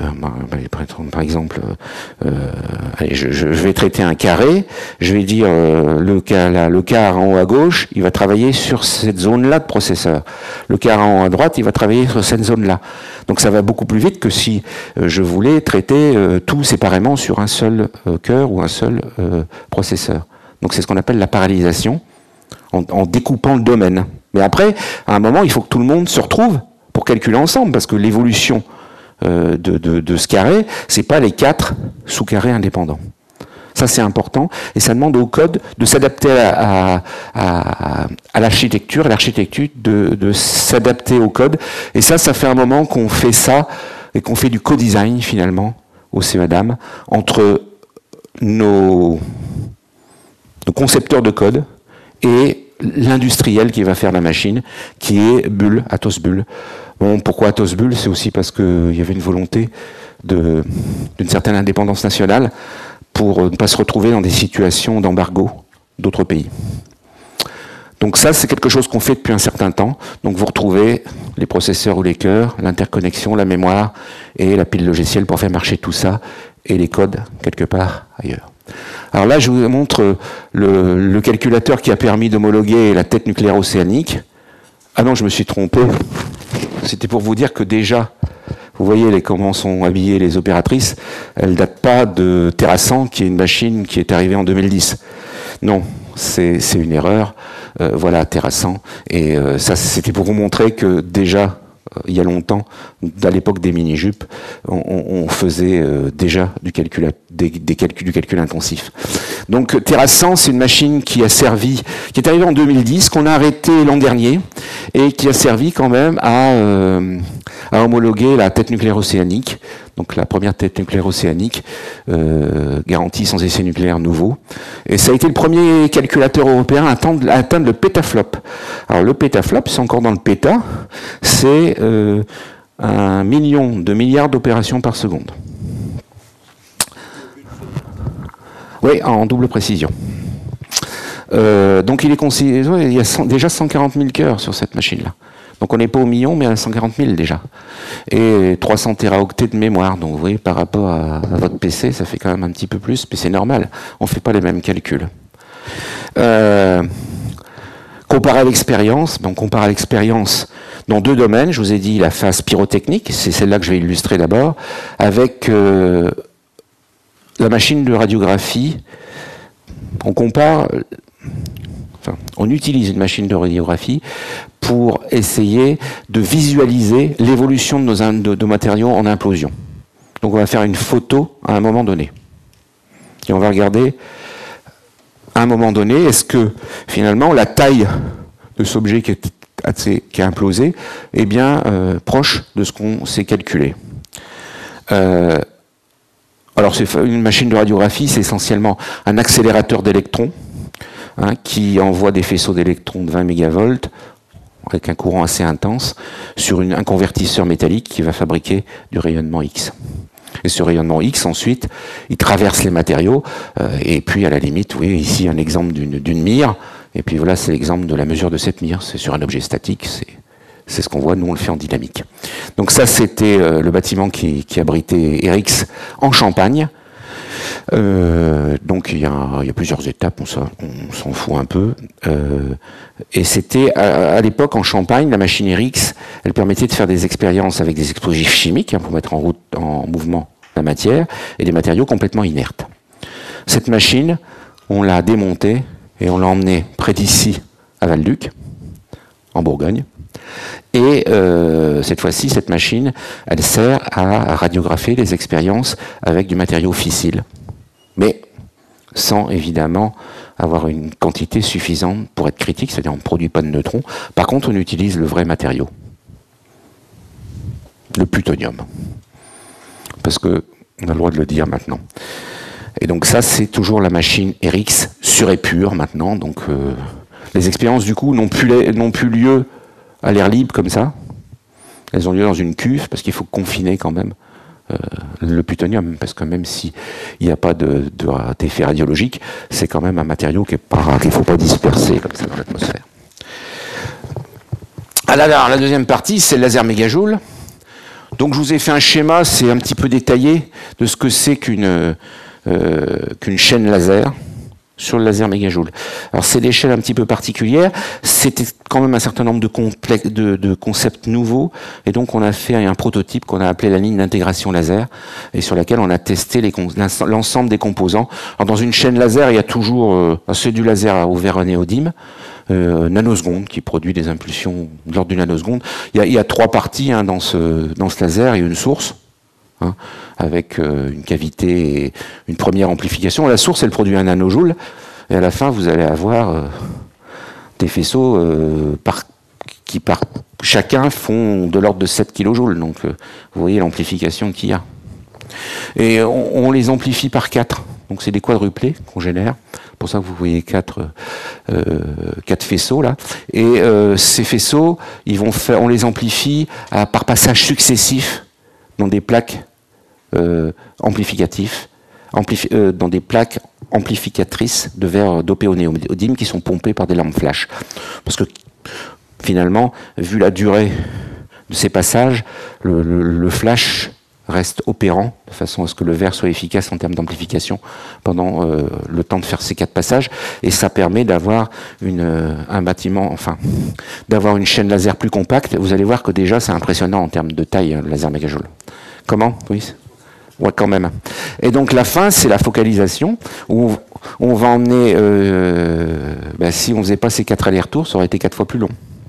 par exemple, euh, allez, je, je vais traiter un carré, je vais dire euh, le, là, le quart en haut à gauche, il va travailler sur cette zone-là de processeur. Le quart en haut à droite, il va travailler sur cette zone-là. Donc ça va beaucoup plus vite que si euh, je voulais traiter euh, tout séparément sur un seul euh, cœur ou un seul euh, processeur. Donc c'est ce qu'on appelle la parallélisation, en, en découpant le domaine. Mais après, à un moment, il faut que tout le monde se retrouve pour calculer ensemble, parce que l'évolution euh, de, de, de ce carré, c'est pas les quatre sous-carrés indépendants. Ça, c'est important, et ça demande au code de s'adapter à, à, à, à l'architecture, et l'architecture de, de s'adapter au code. Et ça, ça fait un moment qu'on fait ça, et qu'on fait du co-design, finalement, au C E A D A M, entre nos, nos concepteurs de code et l'industriel qui va faire la machine, qui est Bull, Atos Bull. Bon, pourquoi Atos Bull ? C'est aussi parce qu'il y avait une volonté de, d'une certaine indépendance nationale pour ne pas se retrouver dans des situations d'embargo d'autres pays. Donc ça, c'est quelque chose qu'on fait depuis un certain temps. Donc vous retrouvez les processeurs ou les cœurs, l'interconnexion, la mémoire et la pile logicielle pour faire marcher tout ça, et les codes quelque part ailleurs. Alors là, je vous montre le, le calculateur qui a permis d'homologuer la tête nucléaire océanique. Ah non, je me suis trompé. C'était pour vous dire que déjà, vous voyez les, comment sont habillées les opératrices, elles ne datent pas de Terrasant, qui est une machine qui est arrivée en deux mille dix. Non, c'est, c'est une erreur. Euh, voilà, Terrasant. Et euh, ça, c'était pour vous montrer que déjà, il y a longtemps, à l'époque des mini-jupes, on, on faisait euh, déjà du calcul, des, des calculs, du calcul intensif. Donc Terrasant, c'est une machine qui a servi, qui est arrivée en deux mille dix, qu'on a arrêté l'an dernier, et qui a servi quand même à, euh, à homologuer la tête nucléaire océanique, donc la première tête nucléaire océanique euh, garantie sans essai nucléaire nouveau. Et ça a été le premier calculateur européen à atteindre, à atteindre le pétaflop. Alors le pétaflop, c'est encore dans le péta, c'est euh, un million de milliards d'opérations par seconde. Oui, en double précision. Euh, donc il est considéré, il y a cent, déjà cent quarante mille cœurs sur cette machine-là. Donc on n'est pas au million, mais à cent quarante mille déjà. Et trois cents téraoctets de mémoire. Donc vous voyez, par rapport à, à votre P C, ça fait quand même un petit peu plus, mais c'est normal. On ne fait pas les mêmes calculs. Euh, comparé à l'expérience, donc comparé à l'expérience dans deux domaines. Je vous ai dit la phase pyrotechnique, c'est celle-là que je vais illustrer d'abord, avec euh, la machine de radiographie. On compare, enfin, on utilise une machine de radiographie pour essayer de visualiser l'évolution de nos, de, de matériaux en implosion. Donc on va faire une photo à un moment donné. Et on va regarder, à un moment donné, est-ce que finalement la taille de cet objet qui, est assez, qui a implosé est bien euh, proche de ce qu'on s'est calculé. Euh, alors c'est une machine de radiographie, c'est essentiellement un accélérateur d'électrons hein, qui envoie des faisceaux d'électrons de vingt mégavolts avec un courant assez intense, sur une, un convertisseur métallique qui va fabriquer du rayonnement X. Et ce rayonnement X, ensuite, il traverse les matériaux, euh, et puis à la limite, vous voyez ici un exemple d'une, d'une mire, et puis voilà, c'est l'exemple de la mesure de cette mire, c'est sur un objet statique, c'est, c'est ce qu'on voit, nous on le fait en dynamique. Donc ça, c'était euh, le bâtiment qui, qui abritait Erix en Champagne. Euh, donc il y, a, il y a plusieurs étapes, on s'en, on s'en fout un peu. Euh, et c'était à, à l'époque en Champagne, la machine Erix, elle permettait de faire des expériences avec des explosifs chimiques hein, pour mettre en route, en mouvement la matière et des matériaux complètement inertes. Cette machine, on l'a démontée et on l'a emmenée près d'ici à Val-Duc, en Bourgogne. Et euh, cette fois-ci, cette machine, elle sert à radiographer les expériences avec du matériau fissile, mais sans évidemment avoir une quantité suffisante pour être critique, c'est-à-dire on ne produit pas de neutrons. Par contre, on utilise le vrai matériau, le plutonium, parce qu'on a le droit de le dire maintenant. Et donc ça, c'est toujours la machine Erix sûre et pure maintenant. Donc euh, les expériences du coup n'ont plus, n'ont plus lieu à l'air libre comme ça. Elles ont lieu dans une cuve parce qu'il faut confiner quand même euh, le plutonium, parce que même s'il n'y a pas de, de, d'effet radiologique, c'est quand même un matériau qui est pas rare, qu'il ne faut pas disperser comme ça dans l'atmosphère. Alors la deuxième partie, c'est le laser mégajoule. Donc je vous ai fait un schéma, c'est un petit peu détaillé de ce que c'est qu'une euh, qu'une chaîne laser sur le laser mégajoule. Alors c'est l'échelle un petit peu particulière, c'était quand même un certain nombre de, complex, de, de concepts nouveaux, et donc on a fait un prototype qu'on a appelé la ligne d'intégration laser, et sur laquelle on a testé les, l'ensemble des composants. Alors dans une chaîne laser, il y a toujours, euh, c'est du laser au verre néodyme, euh, nanoseconde, qui produit des impulsions de l'ordre du nanoseconde. Il y a, il y a trois parties hein, dans, ce, dans ce laser, il y a une source, Hein, avec euh, une cavité et une première amplification. La source, elle produit un nanojoule, et à la fin, vous allez avoir euh, des faisceaux euh, par, qui, par chacun, font de l'ordre de sept kilojoules. Donc, euh, vous voyez l'amplification qu'il y a. Et on, on les amplifie par quatre. Donc, c'est des quadruplés qu'on génère. C'est pour ça que vous voyez quatre, euh, quatre faisceaux là. Et euh, ces faisceaux, ils vont faire, on les amplifie à, par passage successif dans des plaques Euh, amplificatifs, amplifi euh, dans des plaques amplificatrices de verre dopé au néodyme qui sont pompées par des lampes flash. Parce que finalement, vu la durée de ces passages, le, le, le flash reste opérant de façon à ce que le verre soit efficace en termes d'amplification pendant euh, le temps de faire ces quatre passages, et ça permet d'avoir une, euh, un bâtiment, enfin, d'avoir une chaîne laser plus compacte. Vous allez voir que déjà c'est impressionnant en termes de taille, le laser mégajoule. Comment ? Oui. Ouais, quand même. Et donc la fin, c'est la focalisation, où on va emmener, euh, ben, si on faisait pas ces quatre allers-retours, ça aurait été quatre fois plus long.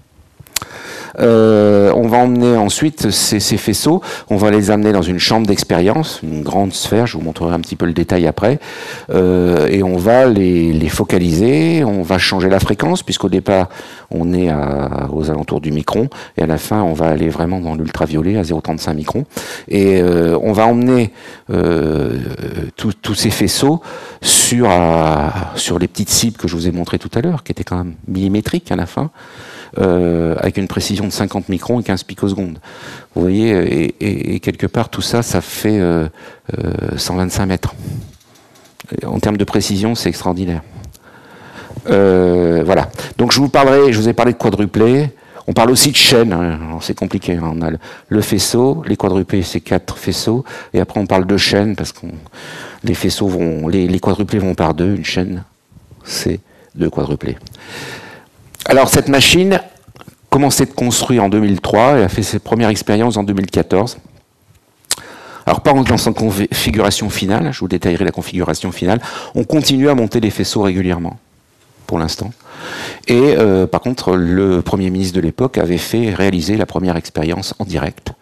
Euh, on va emmener ensuite ces, ces faisceaux, on va les amener dans une chambre d'expérience, une grande sphère, je vous montrerai un petit peu le détail après, euh, et on va les, les focaliser, on va changer la fréquence, puisqu'au départ on est à, aux alentours du micron, et à la fin on va aller vraiment dans l'ultraviolet à zéro virgule trente-cinq microns, et euh, on va emmener euh, tous ces faisceaux sur, à, sur les petites cibles que je vous ai montrées tout à l'heure, qui étaient quand même millimétriques à la fin, Euh, avec une précision de cinquante microns et quinze picosecondes. Vous voyez, et, et, et quelque part, tout ça, ça fait euh, euh, cent vingt-cinq mètres. En termes de précision, c'est extraordinaire. Euh, voilà. Donc je vous parlerai, je vous ai parlé de quadruplé. On parle aussi de chaîne. Hein. C'est compliqué. Hein. On a le, le faisceau, les quadruplés, c'est quatre faisceaux, et après on parle de chaîne parce que les faisceaux vont, les, les quadruplés vont par deux. Une chaîne, c'est deux quadruplés. Alors cette machine commençait de construire en deux mille trois et a fait ses premières expériences en deux mille quatorze. Alors pas dans sa configuration finale, je vous détaillerai la configuration finale. On continue à monter les faisceaux régulièrement, pour l'instant. Et euh, par contre, le Premier ministre de l'époque avait fait réaliser la première expérience en direct.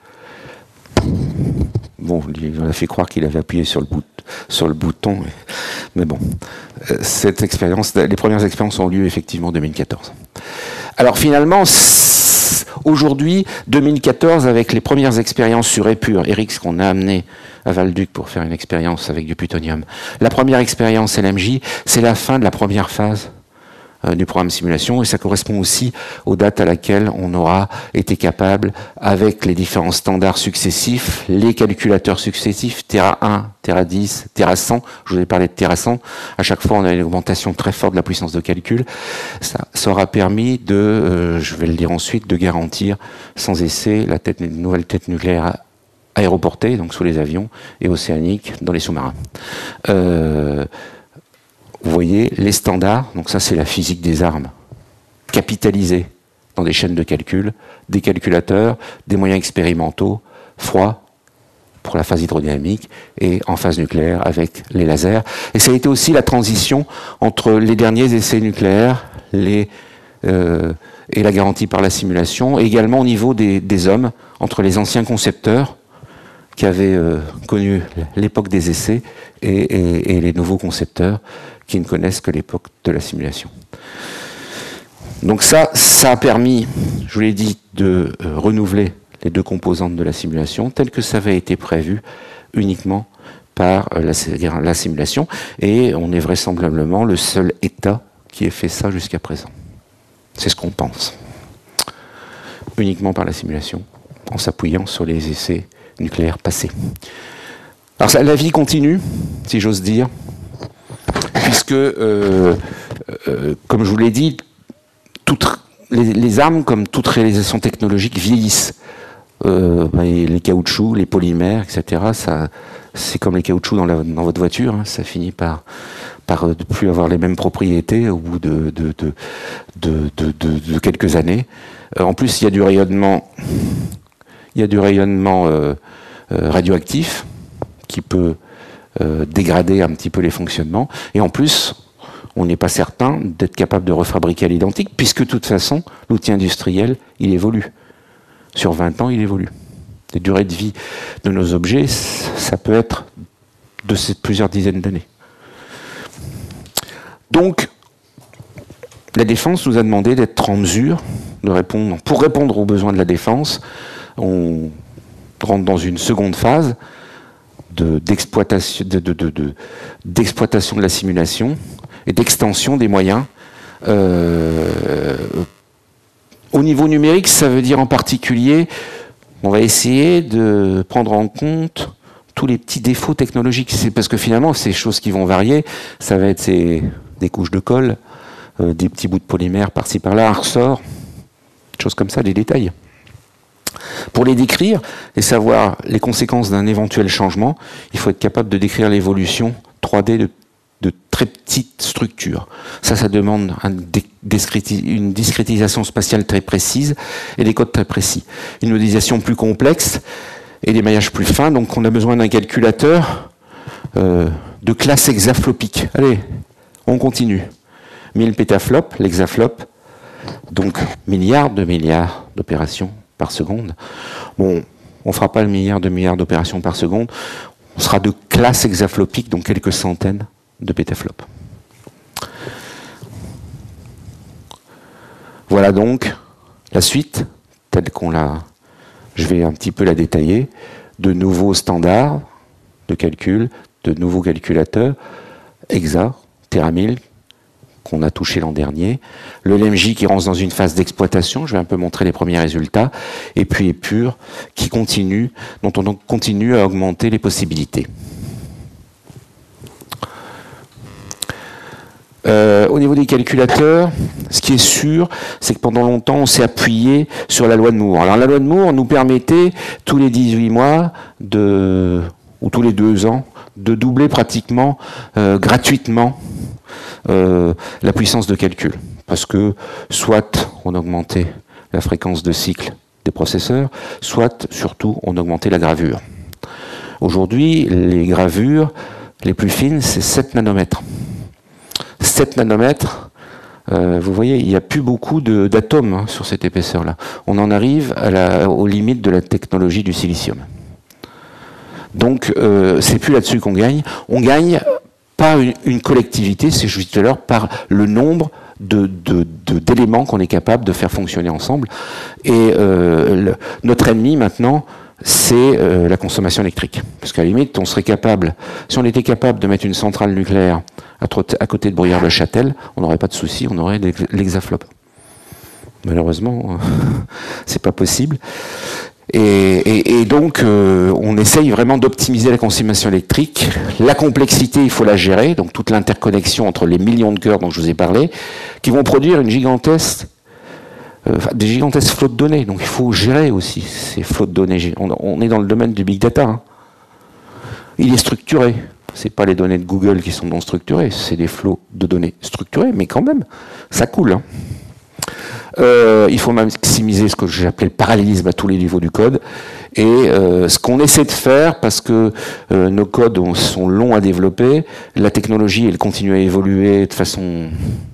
Bon, on a fait croire qu'il avait appuyé sur le, bout, sur le bouton, mais, mais bon, cette expérience, les premières expériences ont lieu effectivement en deux mille quatorze. Alors finalement, aujourd'hui, deux mille quatorze, avec les premières expériences sur Épure, Eric, qu'on a amené à Val-Duc pour faire une expérience avec du plutonium, la première expérience L M J, c'est la fin de la première phase du programme simulation, et ça correspond aussi aux dates à laquelle on aura été capable, avec les différents standards successifs, les calculateurs successifs, Terra un, Terra dix, Terra cent, je vous ai parlé de Terra cent, à chaque fois on a une augmentation très forte de la puissance de calcul, ça, ça aura permis de, euh, je vais le dire ensuite, de garantir sans essai la tête, une nouvelle tête nucléaire aéroportée, donc sous les avions, et océanique dans les sous-marins. Euh, Vous voyez, les standards, donc ça c'est la physique des armes, capitalisée dans des chaînes de calcul, des calculateurs, des moyens expérimentaux, froids pour la phase hydrodynamique et en phase nucléaire avec les lasers. Et ça a été aussi la transition entre les derniers essais nucléaires les, euh, et la garantie par la simulation, et également au niveau des, des hommes, entre les anciens concepteurs qui avaient euh, connu l'époque des essais et, et, et les nouveaux concepteurs qui ne connaissent que l'époque de la simulation. Donc ça, ça a permis, je vous l'ai dit, de euh, renouveler les deux composantes de la simulation, telles que ça avait été prévu uniquement par euh, la, la simulation, et on est vraisemblablement le seul État qui ait fait ça jusqu'à présent. C'est ce qu'on pense. Uniquement par la simulation, en s'appuyant sur les essais nucléaires passés. Alors ça, la vie continue, si j'ose dire, puisque, euh, euh, comme je vous l'ai dit, toutes les, les armes, comme toute réalisation technologique, vieillissent. Euh, les caoutchoucs, les polymères, et cetera, ça, c'est comme les caoutchoucs dans, la, dans votre voiture, hein, ça finit par par ne plus avoir les mêmes propriétés au bout de, de, de, de, de, de, de quelques années. Euh, en plus, il y a du rayonnement, il y a du rayonnement euh, euh, radioactif qui peut Euh, dégrader un petit peu les fonctionnements, et en plus on n'est pas certain d'être capable de refabriquer à l'identique, puisque de toute façon l'outil industriel il évolue, sur vingt ans il évolue. Les durées de vie de nos objets, ça peut être de ces plusieurs dizaines d'années. Donc la défense nous a demandé d'être en mesure de répondre, pour répondre aux besoins de la défense, on rentre dans une seconde phase De, d'exploitation, de, de, de, de, d'exploitation de la simulation et d'extension des moyens. Euh, au niveau numérique, ça veut dire en particulier, on va essayer de prendre en compte tous les petits défauts technologiques. C'est parce que finalement, ces choses qui vont varier, ça va être ces, des couches de colle, euh, des petits bouts de polymère par-ci par-là, un ressort, des choses comme ça, des détails. Pour les décrire et savoir les conséquences d'un éventuel changement, il faut être capable de décrire l'évolution trois D de, de très petites structures. Ça, ça demande un une discrétisation spatiale très précise et des codes très précis. Une modélisation plus complexe et des maillages plus fins, donc on a besoin d'un calculateur euh, de classe hexaflopique. Allez, on continue. mille pétaflops, l'hexaflop, donc milliards de milliards d'opérations par seconde. Bon, on ne fera pas le milliard de milliards d'opérations par seconde. On sera de classe hexaflopique, donc quelques centaines de pétaflops. Voilà donc la suite, telle qu'on l'a... Je vais un petit peu la détailler. De nouveaux standards de calcul, de nouveaux calculateurs, Hexa, Terra mille, qu'on a touché l'an dernier, le L M J qui rentre dans une phase d'exploitation, je vais un peu montrer les premiers résultats, et puis Épure qui continue, dont on continue à augmenter les possibilités. Euh, au niveau des calculateurs, ce qui est sûr, c'est que pendant longtemps, on s'est appuyé sur la loi de Moore. Alors la loi de Moore nous permettait, tous les dix-huit mois, de, ou tous les deux ans, de doubler pratiquement euh, gratuitement euh, la puissance de calcul. Parce que soit on augmentait la fréquence de cycle des processeurs, soit surtout on augmentait la gravure. Aujourd'hui, les gravures les plus fines, c'est sept nanomètres. sept nanomètres, euh, vous voyez, il n'y a plus beaucoup de, d'atomes hein, sur cette épaisseur-là. On en arrive à la, aux limites de la technologie du silicium. Donc, euh, c'est plus là-dessus qu'on gagne. On gagne pas une, une collectivité, c'est juste tout à l'heure, par le nombre de, de, de, d'éléments qu'on est capable de faire fonctionner ensemble. Et euh, le, notre ennemi maintenant, c'est euh, la consommation électrique. Parce qu'à la limite, on serait capable, si on était capable de mettre une centrale nucléaire à, à côté de Bruyères-le-Châtel, on n'aurait pas de souci, on aurait l'hexaflop. Malheureusement, c'est pas possible. Et, et, et donc, euh, on essaye vraiment d'optimiser la consommation électrique. La complexité, il faut la gérer. Donc, toute l'interconnexion entre les millions de cœurs dont je vous ai parlé, qui vont produire une gigantesque, euh, des gigantesques flots de données. Donc, il faut gérer aussi ces flots de données. On, on est dans le domaine du big data. Hein. Il est structuré. C'est pas les données de Google qui sont non structurées, c'est des flots de données structurés, mais quand même, ça coule. Hein. Euh, il faut maximiser ce que j'ai appelé le parallélisme à tous les niveaux du code. Et euh, ce qu'on essaie de faire, parce que euh, nos codes sont longs à développer, la technologie, elle continue à évoluer de façon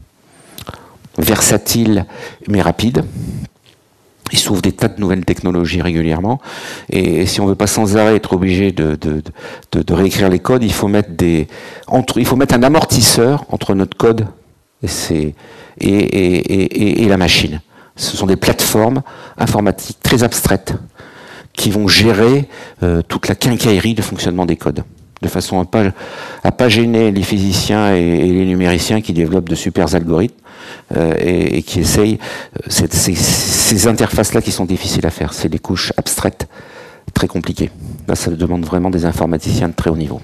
versatile mais rapide. Il s'ouvre des tas de nouvelles technologies régulièrement. Et, et si on veut pas sans arrêt être obligé de, de, de, de réécrire les codes, il faut mettre des, entre, il faut mettre un amortisseur entre notre code et c'est Et, et, et, et la machine. Ce sont des plateformes informatiques très abstraites qui vont gérer euh, toute la quincaillerie de fonctionnement des codes, de façon à pas à pas gêner les physiciens et, et les numériciens qui développent de super algorithmes euh, et, et qui essayent euh, ces, ces, ces interfaces-là qui sont difficiles à faire. C'est des couches abstraites très compliquées. Là, ça demande vraiment des informaticiens de très haut niveau.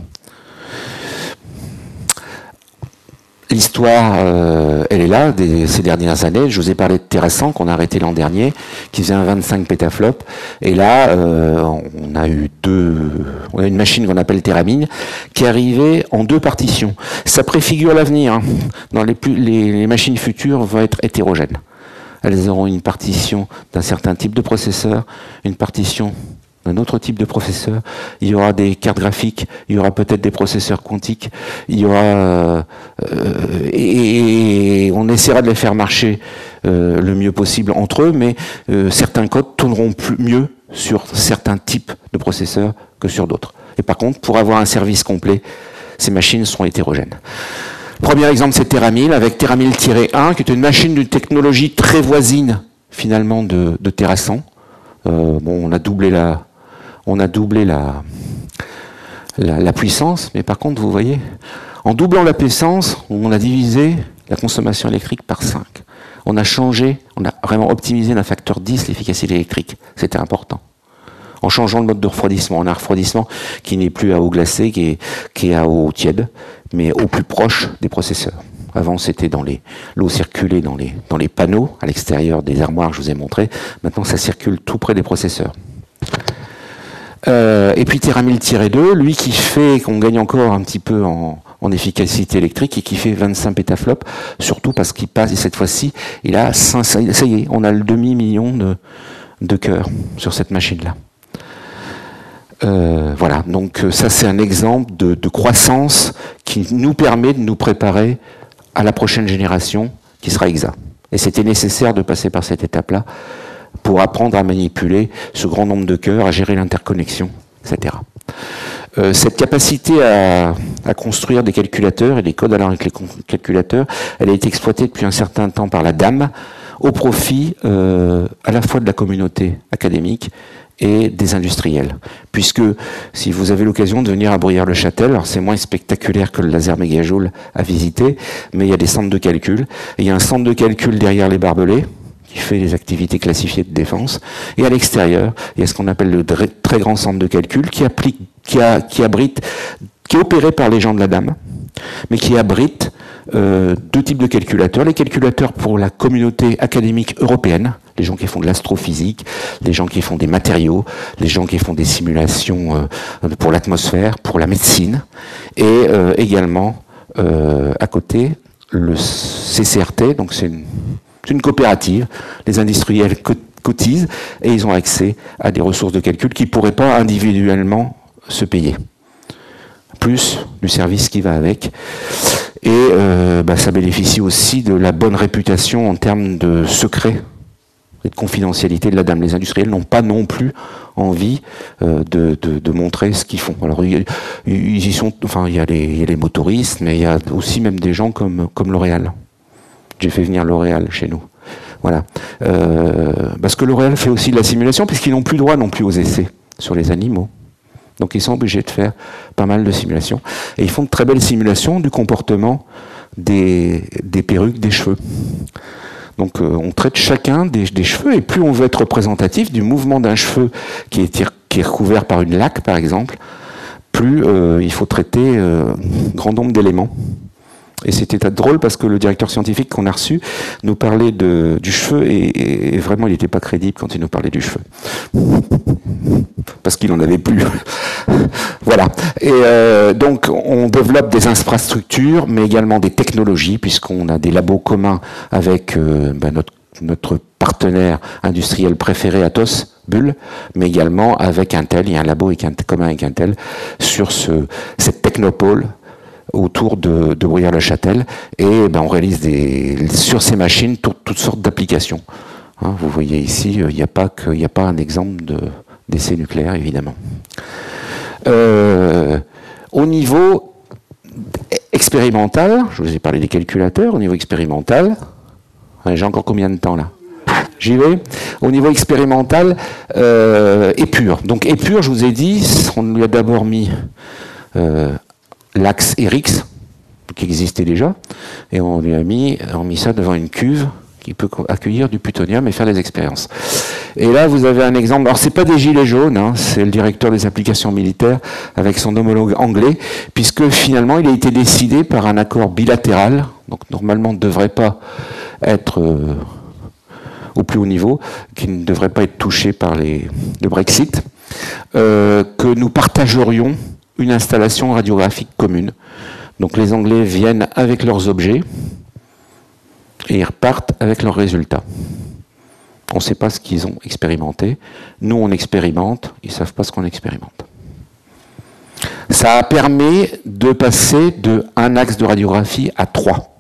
L'histoire, euh, elle est là, des, ces dernières années. Je vous ai parlé de Terrascent, qu'on a arrêté l'an dernier, qui faisait un vingt-cinq pétaflops. Et là, euh, on a eu deux, on a une machine qu'on appelle Terramine, qui est arrivée en deux partitions. Ça préfigure l'avenir. Hein. Dans les, plus, les, les machines futures vont être hétérogènes. Elles auront une partition d'un certain type de processeur, une partition d'un autre type de processeur, il y aura des cartes graphiques, il y aura peut-être des processeurs quantiques, il y aura euh, et, et on essaiera de les faire marcher euh, le mieux possible entre eux, mais euh, certains codes tourneront plus, mieux sur certains types de processeurs que sur d'autres. Et par contre, pour avoir un service complet, ces machines seront hétérogènes. Premier exemple, c'est Terramil, avec Terramil-un, qui est une machine d'une technologie très voisine, finalement, de, de Terrascent. Euh, bon, on a doublé la On a doublé la, la, la puissance, mais par contre, vous voyez, en doublant la puissance, on a divisé la consommation électrique par cinq. On a changé, on a vraiment optimisé d'un facteur dix l'efficacité électrique. C'était important. En changeant le mode de refroidissement, on a un refroidissement qui n'est plus à eau glacée, qui est, qui est à eau tiède, mais au plus proche des processeurs. Avant, c'était dans les, l'eau circulait dans les, dans les panneaux, à l'extérieur des armoires que je vous ai montré. Maintenant, ça circule tout près des processeurs. Euh, et puis Terramil-deux, lui qui fait qu'on gagne encore un petit peu en, en efficacité électrique et qui fait vingt-cinq pétaflops, surtout parce qu'il passe, et cette fois-ci, il a cinq, ça y est, on a le demi-million de, de cœurs sur cette machine-là. Euh, voilà, donc ça c'est un exemple de, de croissance qui nous permet de nous préparer à la prochaine génération qui sera exa. Et c'était nécessaire de passer par cette étape-là pour apprendre à manipuler ce grand nombre de cœurs, à gérer l'interconnexion, et cetera. Euh, cette capacité à, à construire des calculateurs et des codes allant avec les calculateurs, elle a été exploitée depuis un certain temps par la D A M au profit euh, à la fois de la communauté académique et des industriels. Puisque si vous avez l'occasion de venir à Bruyères-le-Châtel, alors c'est moins spectaculaire que le laser mégajoule à visiter, mais il y a des centres de calcul. Et il y a un centre de calcul derrière les barbelés, qui fait les activités classifiées de défense, et à l'extérieur, il y a ce qu'on appelle le très grand centre de calcul qui applique, qui, a, qui abrite, qui est opéré par les gens de la D A M, mais qui abrite euh, deux types de calculateurs. Les calculateurs pour la communauté académique européenne, les gens qui font de l'astrophysique, les gens qui font des matériaux, les gens qui font des simulations euh, pour l'atmosphère, pour la médecine, et euh, également euh, à côté le C C R T, donc c'est une, une coopérative, les industriels cotisent et ils ont accès à des ressources de calcul qui ne pourraient pas individuellement se payer, plus du service qui va avec. Et euh, bah, ça bénéficie aussi de la bonne réputation en termes de secret et de confidentialité de la dame. Les industriels n'ont pas non plus envie euh, de, de, de montrer ce qu'ils font. Alors ils, ils y sont, enfin il y a les, il y a les motoristes, mais il y a aussi même des gens comme, comme L'Oréal. J'ai fait venir L'Oréal chez nous. Voilà. Euh, parce que L'Oréal fait aussi de la simulation, puisqu'ils n'ont plus droit non plus aux essais sur les animaux. Donc ils sont obligés de faire pas mal de simulations. Et ils font de très belles simulations du comportement des, des perruques, des cheveux. Donc euh, on traite chacun des, des cheveux, et plus on veut être représentatif du mouvement d'un cheveu qui est, qui est recouvert par une laque, par exemple, plus euh, il faut traiter euh, grand nombre d'éléments. Et c'était drôle parce que le directeur scientifique qu'on a reçu nous parlait de, du cheveu, et, et vraiment il n'était pas crédible quand il nous parlait du cheveu. Parce qu'il n'en avait plus. Voilà. Et euh, donc on développe des infrastructures, mais également des technologies, puisqu'on a des labos communs avec euh, ben, notre, notre partenaire industriel préféré, Atos, Bull, mais également avec Intel. Il y a un labo avec, commun avec Intel sur ce, cette technopole autour de, de Bruyères-le-Châtel, et ben, on réalise des, sur ces machines tout, toutes sortes d'applications. Hein, vous voyez ici, il n'y a pas que, il n'y a pas un exemple de, d'essai nucléaire, évidemment. Euh, au niveau expérimental, je vous ai parlé des calculateurs, au niveau expérimental, j'ai encore combien de temps là? J'y vais. Au niveau expérimental, euh, Épure. Donc Épure, je vous ai dit, on lui a d'abord mis euh, l'axe R X, qui existait déjà, et on lui a mis, on a mis ça devant une cuve qui peut accueillir du plutonium et faire des expériences. Et là, vous avez un exemple. Alors, c'est pas des gilets jaunes, hein, c'est le directeur des applications militaires avec son homologue anglais, puisque finalement, il a été décidé par un accord bilatéral, donc normalement, ne devrait pas être euh, au plus haut niveau, qui ne devrait pas être touché par les, le Brexit, euh, que nous partagerions une installation radiographique commune. Donc les Anglais viennent avec leurs objets et ils repartent avec leurs résultats. On ne sait pas ce qu'ils ont expérimenté. Nous, on expérimente, ils ne savent pas ce qu'on expérimente. Ça a permis de passer de un axe de radiographie à trois.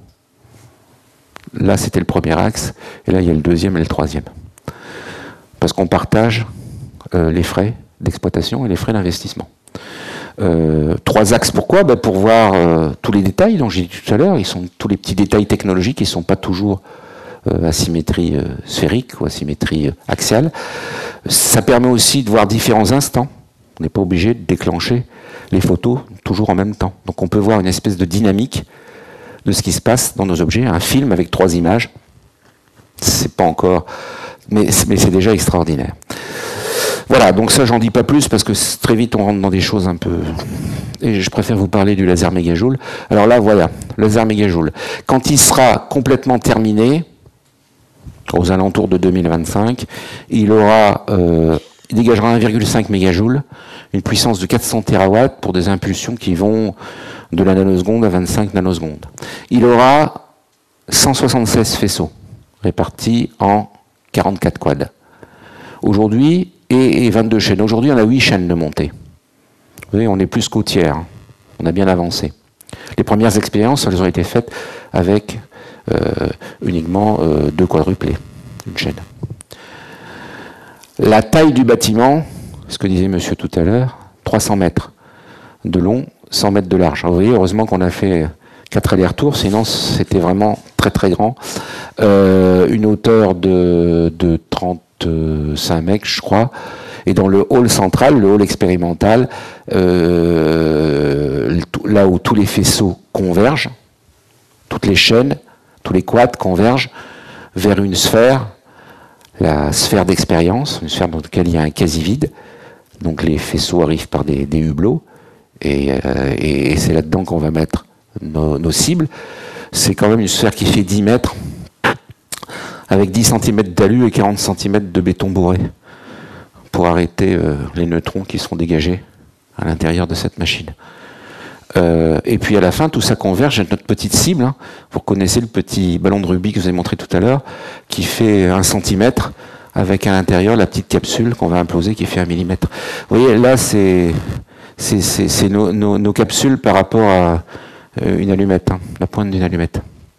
Là, c'était le premier axe, et là, il y a le deuxième et le troisième. Parce qu'on partage euh, les frais d'exploitation et les frais d'investissement. Euh, trois axes, pourquoi? Ben pour voir euh, tous les détails dont j'ai dit tout à l'heure. Ils sont tous les petits détails technologiques qui ne sont pas toujours euh, à symétrie euh, sphérique ou à symétrie euh, axiale. Ça permet aussi de voir différents instants. On n'est pas obligé de déclencher les photos toujours en même temps. Donc on peut voir une espèce de dynamique de ce qui se passe dans nos objets. Un film avec trois images, c'est pas encore, mais, mais c'est déjà extraordinaire. Voilà, donc ça j'en dis pas plus parce que très vite on rentre dans des choses un peu... Et je préfère vous parler du laser mégajoule. Alors là, voilà, laser mégajoule. Quand il sera complètement terminé, aux alentours de deux mille vingt-cinq, il aura, euh, il dégagera un virgule cinq mégajoule, une puissance de quatre cents térawatts pour des impulsions qui vont de la nanoseconde à vingt-cinq nanosecondes. Il aura cent soixante-seize faisceaux répartis en quarante-quatre quads. Aujourd'hui, et vingt-deux chaînes. Aujourd'hui, on a huit chaînes de montée. Vous voyez, on est plus qu'au tiers. On a bien avancé. Les premières expériences, elles ont été faites avec euh, uniquement euh, deux quadruplés, une chaîne. La taille du bâtiment, ce que disait monsieur tout à l'heure, trois cents mètres de long, cent mètres de large. Vous voyez, heureusement qu'on a fait quatre allers-retours, sinon c'était vraiment très très grand. Euh, une hauteur de, de trente-cinq mètres, je crois. Et dans le hall central, le hall expérimental, euh, là où tous les faisceaux convergent, toutes les chaînes, tous les quads convergent vers une sphère, la sphère d'expérience, une sphère dans laquelle il y a un quasi-vide. Donc les faisceaux arrivent par des, des hublots, et, euh, et, et c'est là-dedans qu'on va mettre nos, nos cibles, c'est quand même une sphère qui fait dix mètres, avec dix centimètres d'alu et quarante centimètres de béton bourré, pour arrêter euh, les neutrons qui seront dégagés à l'intérieur de cette machine. Euh, et puis à la fin, tout ça converge à notre petite cible. Hein. Vous connaissez le petit ballon de rubis que je vous ai montré tout à l'heure, qui fait un centimètre, avec à l'intérieur la petite capsule qu'on va imploser qui fait un millimètre. Vous voyez, là, c'est, c'est, c'est, c'est nos, nos, nos capsules par rapport à euh, une allumette, hein, la pointe d'une allumette.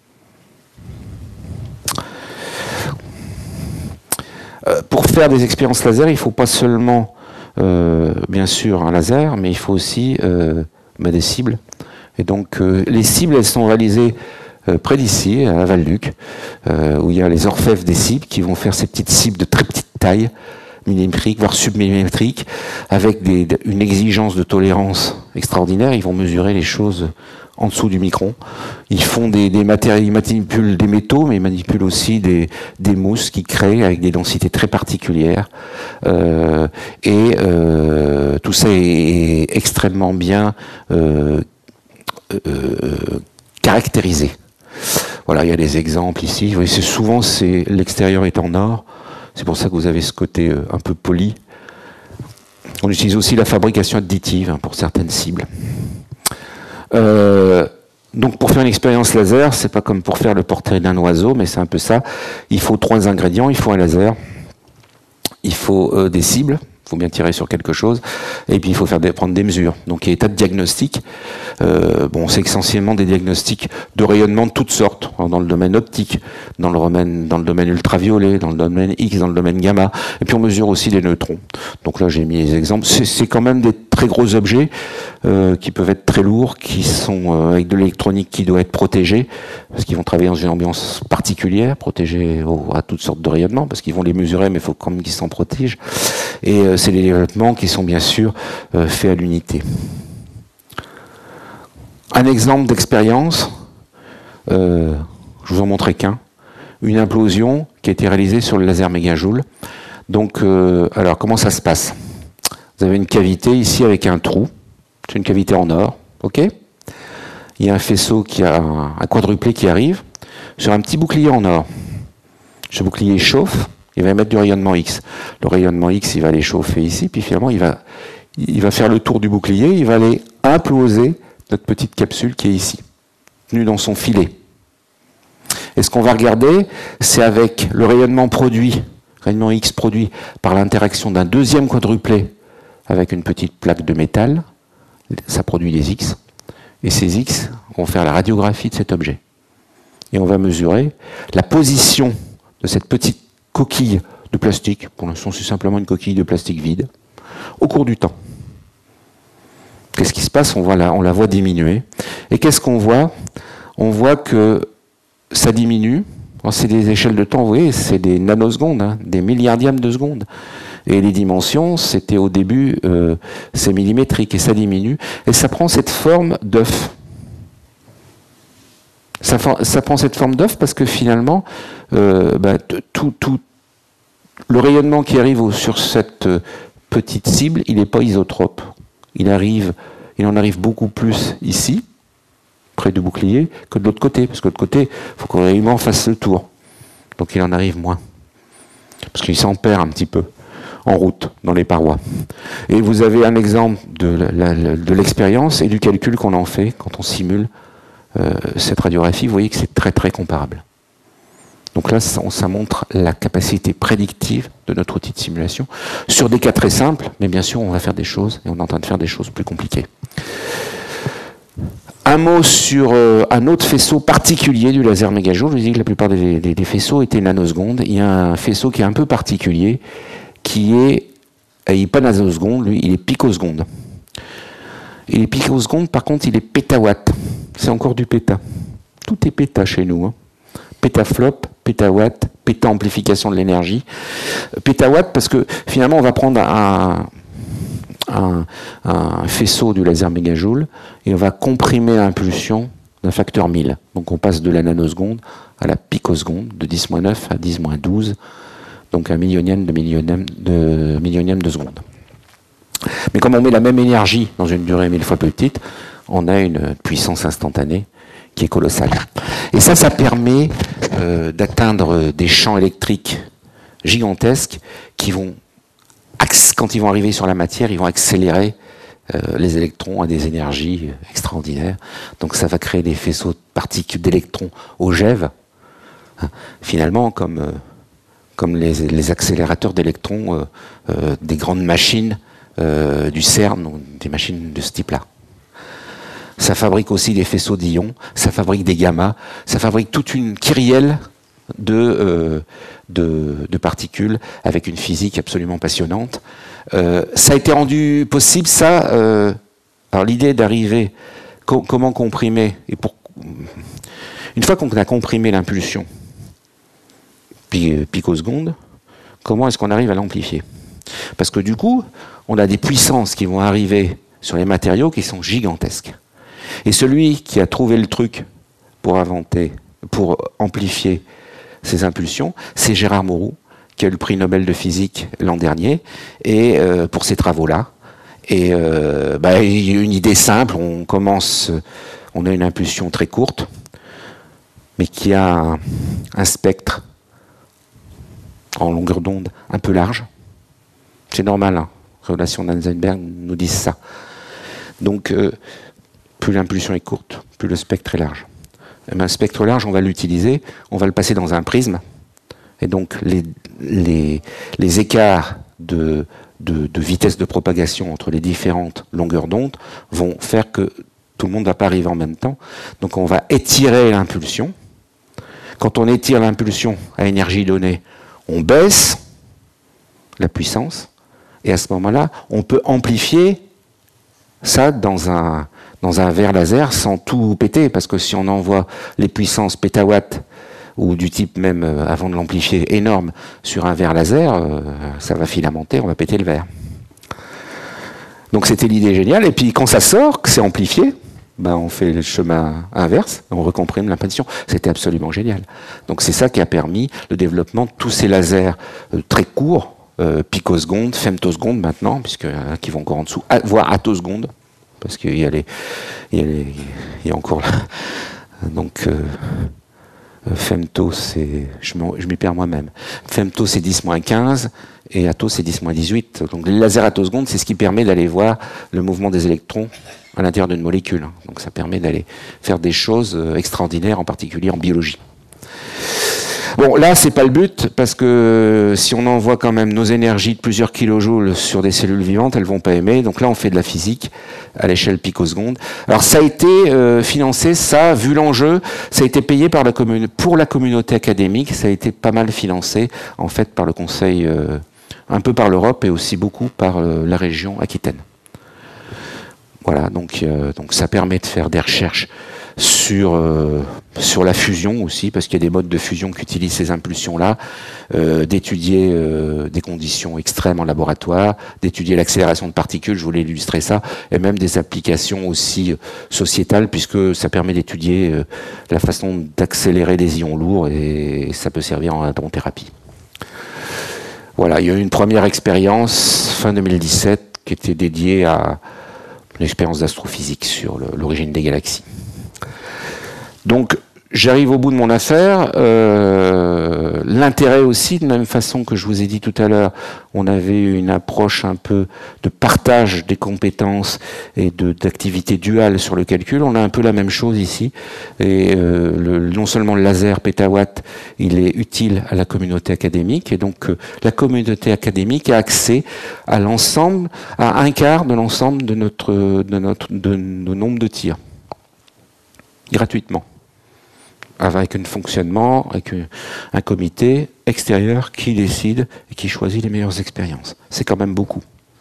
Euh, pour faire des expériences laser, il ne faut pas seulement, euh, bien sûr, un laser, mais il faut aussi euh, bah, des cibles. Et donc, euh, les cibles, elles sont réalisées Euh, près d'ici, à Val-Luc, euh, où il y a les orfèvres des cibles qui vont faire ces petites cibles de très petite taille, millimétriques, voire submillimétriques, avec des, une exigence de tolérance extraordinaire. Ils vont mesurer les choses en dessous du micron. Ils font des, des matériaux, ils manipulent des métaux, mais ils manipulent aussi des, des mousses qui créent avec des densités très particulières. Euh, et euh, tout ça est, est extrêmement bien euh, euh, caractérisé. Voilà, il y a des exemples ici. Vous voyez, c'est souvent, c'est, l'extérieur est en or. C'est pour ça que vous avez ce côté euh, un peu poli. On utilise aussi la fabrication additive hein, pour certaines cibles. Euh, donc, pour faire une expérience laser, c'est pas comme pour faire le portrait d'un oiseau, mais c'est un peu ça. Il faut trois ingrédients. Il faut un laser. Il faut euh, des cibles. Il faut bien tirer sur quelque chose, et puis il faut faire des, prendre des mesures. Donc il y a des tas de diagnostics. Euh, bon, c'est essentiellement des diagnostics de rayonnement de toutes sortes, hein, dans le domaine optique, dans le domaine, dans le domaine ultraviolet, dans le domaine X, dans le domaine gamma. Et puis on mesure aussi des neutrons. Donc là j'ai mis les exemples. C'est, c'est quand même des très gros objets euh, qui peuvent être très lourds, qui sont euh, avec de l'électronique qui doit être protégée, parce qu'ils vont travailler dans une ambiance particulière, protégée au, à toutes sortes de rayonnements, parce qu'ils vont les mesurer, mais il faut quand même qu'ils s'en protègent. Et euh, c'est les développements qui sont bien sûr euh, faits à l'unité. Un exemple d'expérience, euh, je vous en montrerai qu'un, une implosion qui a été réalisée sur le laser mégajoule. Donc, euh, alors comment ça se passe? Vous avez une cavité ici avec un trou, c'est une cavité en or, ok? Il y a un faisceau qui a un, un quadruplé qui arrive sur un petit bouclier en or. Ce bouclier chauffe. Il va émettre du rayonnement X. Le rayonnement X, il va aller chauffer ici, puis finalement, il va, il va faire le tour du bouclier, il va aller imploser notre petite capsule qui est ici, tenue dans son filet. Et ce qu'on va regarder, c'est avec le rayonnement produit, rayonnement X produit par l'interaction d'un deuxième quadruplé avec une petite plaque de métal, ça produit des X, et ces X vont faire la radiographie de cet objet. Et on va mesurer la position de cette petite coquille de plastique, pour l'instant c'est simplement une coquille de plastique vide, au cours du temps. Qu'est-ce qui se passe? On, voit la, on la voit diminuer. Et qu'est-ce qu'on voit? On voit que ça diminue. Alors, c'est des échelles de temps, vous voyez, c'est des nanosecondes, hein, des milliardièmes de secondes. Et les dimensions, c'était au début, euh, c'est millimétrique, et ça diminue. Et ça prend cette forme d'œuf. Ça, ça prend cette forme d'œuf parce que finalement, euh, bah, tout, tout le rayonnement qui arrive au, sur cette petite cible, il n'est pas isotrope. Il arrive, il en arrive beaucoup plus ici, près du bouclier, que de l'autre côté. Parce que de l'autre côté, il faut que le rayonnement fasse le tour. Donc il en arrive moins. Parce qu'il s'en perd un petit peu en route, dans les parois. Et vous avez un exemple de, la, la, de l'expérience et du calcul qu'on en fait quand on simule Euh, cette radiographie. Vous voyez que c'est très très comparable. Donc là, ça, ça montre la capacité prédictive de notre outil de simulation sur des cas très simples, mais bien sûr, on va faire des choses, et on est en train de faire des choses plus compliquées. Un mot sur euh, un autre faisceau particulier du laser mégajoule. Je vous dis que la plupart des, des, des faisceaux étaient nanosecondes. Il y a un faisceau qui est un peu particulier, qui est, il n'est pas nanoseconde, lui, il est picoseconde. Et les picosecondes, par contre, il est pétawatt. C'est encore du péta. Tout est péta chez nous. Hein. Pétaflop, pétawatt, péta-amplification de l'énergie. Pétawatt, parce que finalement, on va prendre un, un, un faisceau du laser mégajoule et on va comprimer l'impulsion d'un facteur mille. Donc on passe de la nanoseconde à la picoseconde, de dix moins neuf à dix moins douze, donc un millionième de millionième de, millionième de seconde. Mais comme on met la même énergie dans une durée mille fois plus petite, on a une puissance instantanée qui est colossale. Et ça, ça permet euh, d'atteindre des champs électriques gigantesques qui vont, quand ils vont arriver sur la matière, ils vont accélérer euh, les électrons à des énergies extraordinaires. Donc ça va créer des faisceaux de particules d'électrons ogives, hein, finalement comme, euh, comme les, les accélérateurs d'électrons euh, euh, des grandes machines euh, du CERN, ou des machines de ce type-là. Ça fabrique aussi des faisceaux d'ions, ça fabrique des gammas, ça fabrique toute une kyrielle de, euh, de, de particules avec une physique absolument passionnante. Euh, ça a été rendu possible, ça, euh, par l'idée d'arriver, co comment comprimer, et pour, une fois qu'on a comprimé l'impulsion pi picoseconde, comment est-ce qu'on arrive à l'amplifier? Parce que du coup, on a des puissances qui vont arriver sur les matériaux qui sont gigantesques. Et celui qui a trouvé le truc pour inventer, pour amplifier ces impulsions, c'est Gérard Mourou, qui a eu le prix Nobel de physique l'an dernier, et euh, pour ces travaux-là. Et euh, bah, il y a une idée simple, on commence, on a une impulsion très courte, mais qui a un, un spectre en longueur d'onde un peu large. C'est normal, hein. Relations d'Eisenberg nous disent ça. Donc, euh, plus l'impulsion est courte, plus le spectre est large. Et bien, un spectre large, on va l'utiliser, on va le passer dans un prisme, et donc les, les, les écarts de, de, de vitesse de propagation entre les différentes longueurs d'onde vont faire que tout le monde ne va pas arriver en même temps. Donc on va étirer l'impulsion. Quand on étire l'impulsion à énergie donnée, on baisse la puissance, et à ce moment-là, on peut amplifier ça dans un, dans un verre laser sans tout péter, parce que si on envoie les puissances pétawatts, ou du type même, euh, avant de l'amplifier, énorme, sur un verre laser, euh, ça va filamenter, on va péter le verre. Donc c'était l'idée géniale, et puis quand ça sort, que c'est amplifié, ben on fait le chemin inverse, on recomprime l'impulsion. C'était absolument génial. Donc c'est ça qui a permis le développement de tous ces lasers euh, très courts, euh, picosecondes, femtosecondes maintenant, puisque hein, qui vont encore en dessous, à, voire attosecondes, parce qu'il y a les, il y a les, il y a encore là. Donc euh, femto, c'est, je m'y perds moi-même. Femto, c'est dix moins quinze, et atto, c'est dix moins dix-huit. Donc les lasers attosecondes, c'est ce qui permet d'aller voir le mouvement des électrons à l'intérieur d'une molécule. Donc ça permet d'aller faire des choses extraordinaires, en particulier en biologie. Bon, là, c'est pas le but, parce que si on envoie quand même nos énergies de plusieurs kilojoules sur des cellules vivantes, elles vont pas aimer. Donc là, on fait de la physique à l'échelle picoseconde. Alors ça a été euh, financé, ça, vu l'enjeu, ça a été payé par la commune, pour la communauté académique, ça a été pas mal financé, en fait, par le Conseil, euh, un peu par l'Europe, et aussi beaucoup par euh, la région Aquitaine. Voilà, donc, euh, donc ça permet de faire des recherches sur, euh, sur la fusion aussi, parce qu'il y a des modes de fusion qui utilisent ces impulsions-là, euh, d'étudier euh, des conditions extrêmes en laboratoire, d'étudier l'accélération de particules, je voulais illustrer ça, et même des applications aussi euh, sociétales, puisque ça permet d'étudier euh, la façon d'accélérer des ions lourds, et ça peut servir en hadrothérapie. Voilà, il y a eu une première expérience, fin deux mille dix-sept, qui était dédiée à une expérience d'astrophysique sur l'origine des galaxies. Donc, j'arrive au bout de mon affaire. Euh, L'intérêt aussi, de la même façon que je vous ai dit tout à l'heure, on avait une approche un peu de partage des compétences et d'activité duale sur le calcul. On a un peu la même chose ici. Et euh, le, non seulement le laser pétawatt, il est utile à la communauté académique, et donc euh, la communauté académique a accès à l'ensemble, à un quart de l'ensemble de notre, de notre, de nos nombres de tirs, gratuitement, avec un fonctionnement, avec un comité extérieur qui décide et qui choisit les meilleures expériences. C'est quand même beaucoup.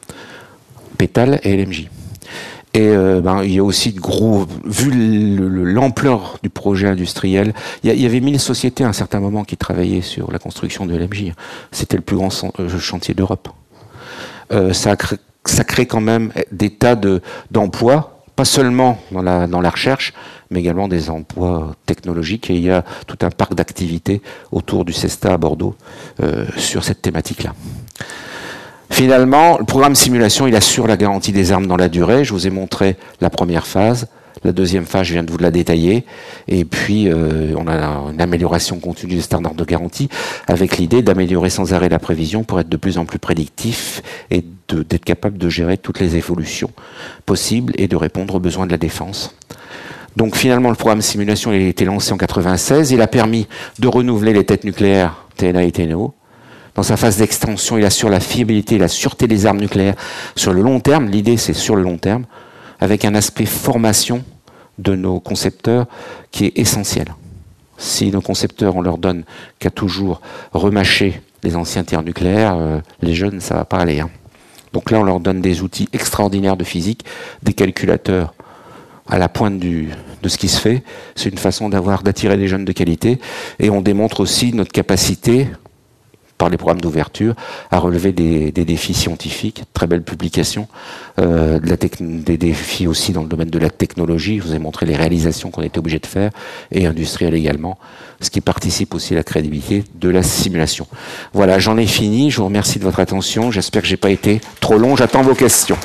Pétale et L M J. Et euh, ben, il y a aussi de gros, vu l'ampleur du projet industriel, il y, il y avait mille sociétés à un certain moment qui travaillaient sur la construction de L M J. C'était le plus grand chantier d'Europe. Euh, ça, ça crée quand même des tas de, d'emplois, pas seulement dans la, dans la recherche, mais également des emplois technologiques. Et il y a tout un parc d'activités autour du CESTA à Bordeaux euh, sur cette thématique-là. Finalement, le programme simulation, il assure la garantie des armes dans la durée. Je vous ai montré la première phase. La deuxième phase, je viens de vous la détailler. Et puis, euh, on a une amélioration continue des standards de garantie avec l'idée d'améliorer sans arrêt la prévision pour être de plus en plus prédictif et de, d'être capable de gérer toutes les évolutions possibles et de répondre aux besoins de la défense. Donc finalement, le programme simulation il a été lancé en quatre-vingt-seize. Il a permis de renouveler les têtes nucléaires T N A et T N O. Dans sa phase d'extension, il assure la fiabilité et la sûreté des armes nucléaires sur le long terme. L'idée, c'est sur le long terme, avec un aspect formation de nos concepteurs qui est essentiel. Si nos concepteurs, on leur donne qu'à toujours remâcher les anciens tirs nucléaires, euh, les jeunes, ça va pas aller. Hein. Donc là, on leur donne des outils extraordinaires de physique, des calculateurs à la pointe du, de ce qui se fait. C'est une façon d'avoir, d'attirer des jeunes de qualité. Et on démontre aussi notre capacité, par les programmes d'ouverture, à relever des, des défis scientifiques, très belles publications, euh, de la des défis aussi dans le domaine de la technologie. Je vous ai montré les réalisations qu'on était obligé de faire, et industrielles également, ce qui participe aussi à la crédibilité de la simulation. Voilà, j'en ai fini, je vous remercie de votre attention, j'espère que j'ai pas été trop long, j'attends vos questions.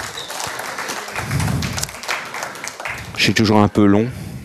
Je suis toujours un peu long,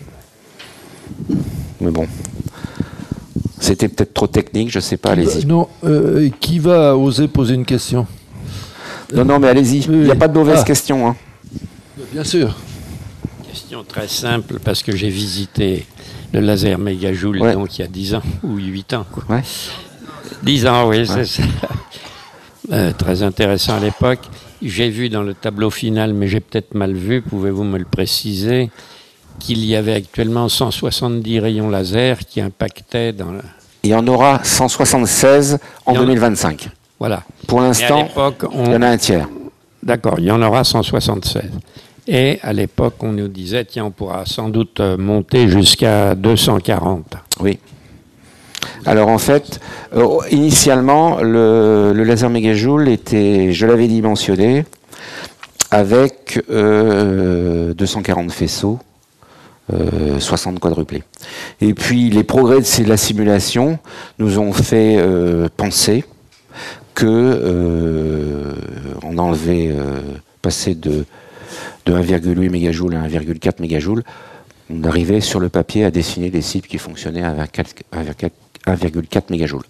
mais bon. C'était peut-être trop technique, je ne sais pas, allez-y. Non, euh, qui va oser poser une question? Non, non, mais allez-y, il n'y a pas de mauvaise ah. question. Hein. Bien sûr. Question très simple, parce que j'ai visité le laser mégajoule ouais. donc il y a dix ans, ou huit ans. Quoi. Ouais. dix ans, oui, ouais. c'est ça. Euh, très intéressant à l'époque. J'ai vu dans le tableau final, mais j'ai peut-être mal vu, pouvez-vous me le préciser, qu'il y avait actuellement cent soixante-dix rayons laser qui impactaient dans la... Il y en aura cent soixante-seize en deux mille vingt-cinq. Voilà. Pour l'instant, on... il y en a un tiers. D'accord, il y en aura cent soixante-seize. Et à l'époque, on nous disait, tiens, on pourra sans doute monter jusqu'à deux cent quarante. Oui. Alors en fait, euh, initialement, le, le laser mégajoule était, je l'avais dimensionné, avec euh, deux cent quarante faisceaux. Euh, soixante quadruplés. Et puis les progrès de la simulation nous ont fait euh, penser que euh, on enlevait euh, passer de, de un virgule huit mégajoule à un virgule quatre mégajoule, on arrivait sur le papier à dessiner des cibles qui fonctionnaient à un virgule quatre mégajoule.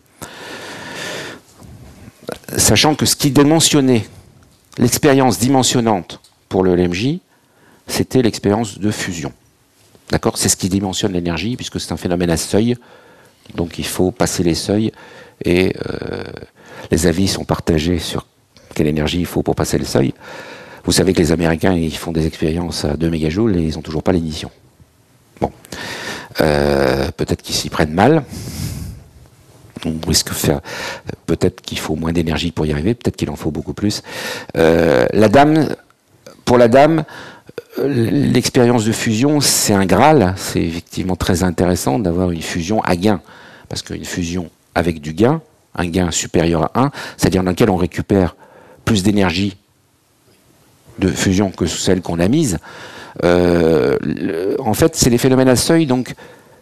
Sachant que ce qui dimensionnait l'expérience dimensionnante pour le L M J, c'était l'expérience de fusion. D'accord, c'est ce qui dimensionne l'énergie, puisque c'est un phénomène à seuil. Donc il faut passer les seuils, et euh, les avis sont partagés sur quelle énergie il faut pour passer le seuil. Vous savez que les Américains, ils font des expériences à deux mégajoules et ils n'ont toujours pas l'émission. Bon, euh, peut-être qu'ils s'y prennent mal. On risque de faire. Peut-être qu'il faut moins d'énergie pour y arriver. Peut-être qu'il en faut beaucoup plus. Euh, la dame, pour la dame. L'expérience de fusion, c'est un Graal. C'est effectivement très intéressant d'avoir une fusion à gain. Parce qu'une fusion avec du gain, un gain supérieur à un, c'est-à-dire dans lequel on récupère plus d'énergie de fusion que celle qu'on a mise, euh, le, en fait, c'est les phénomènes à seuil, donc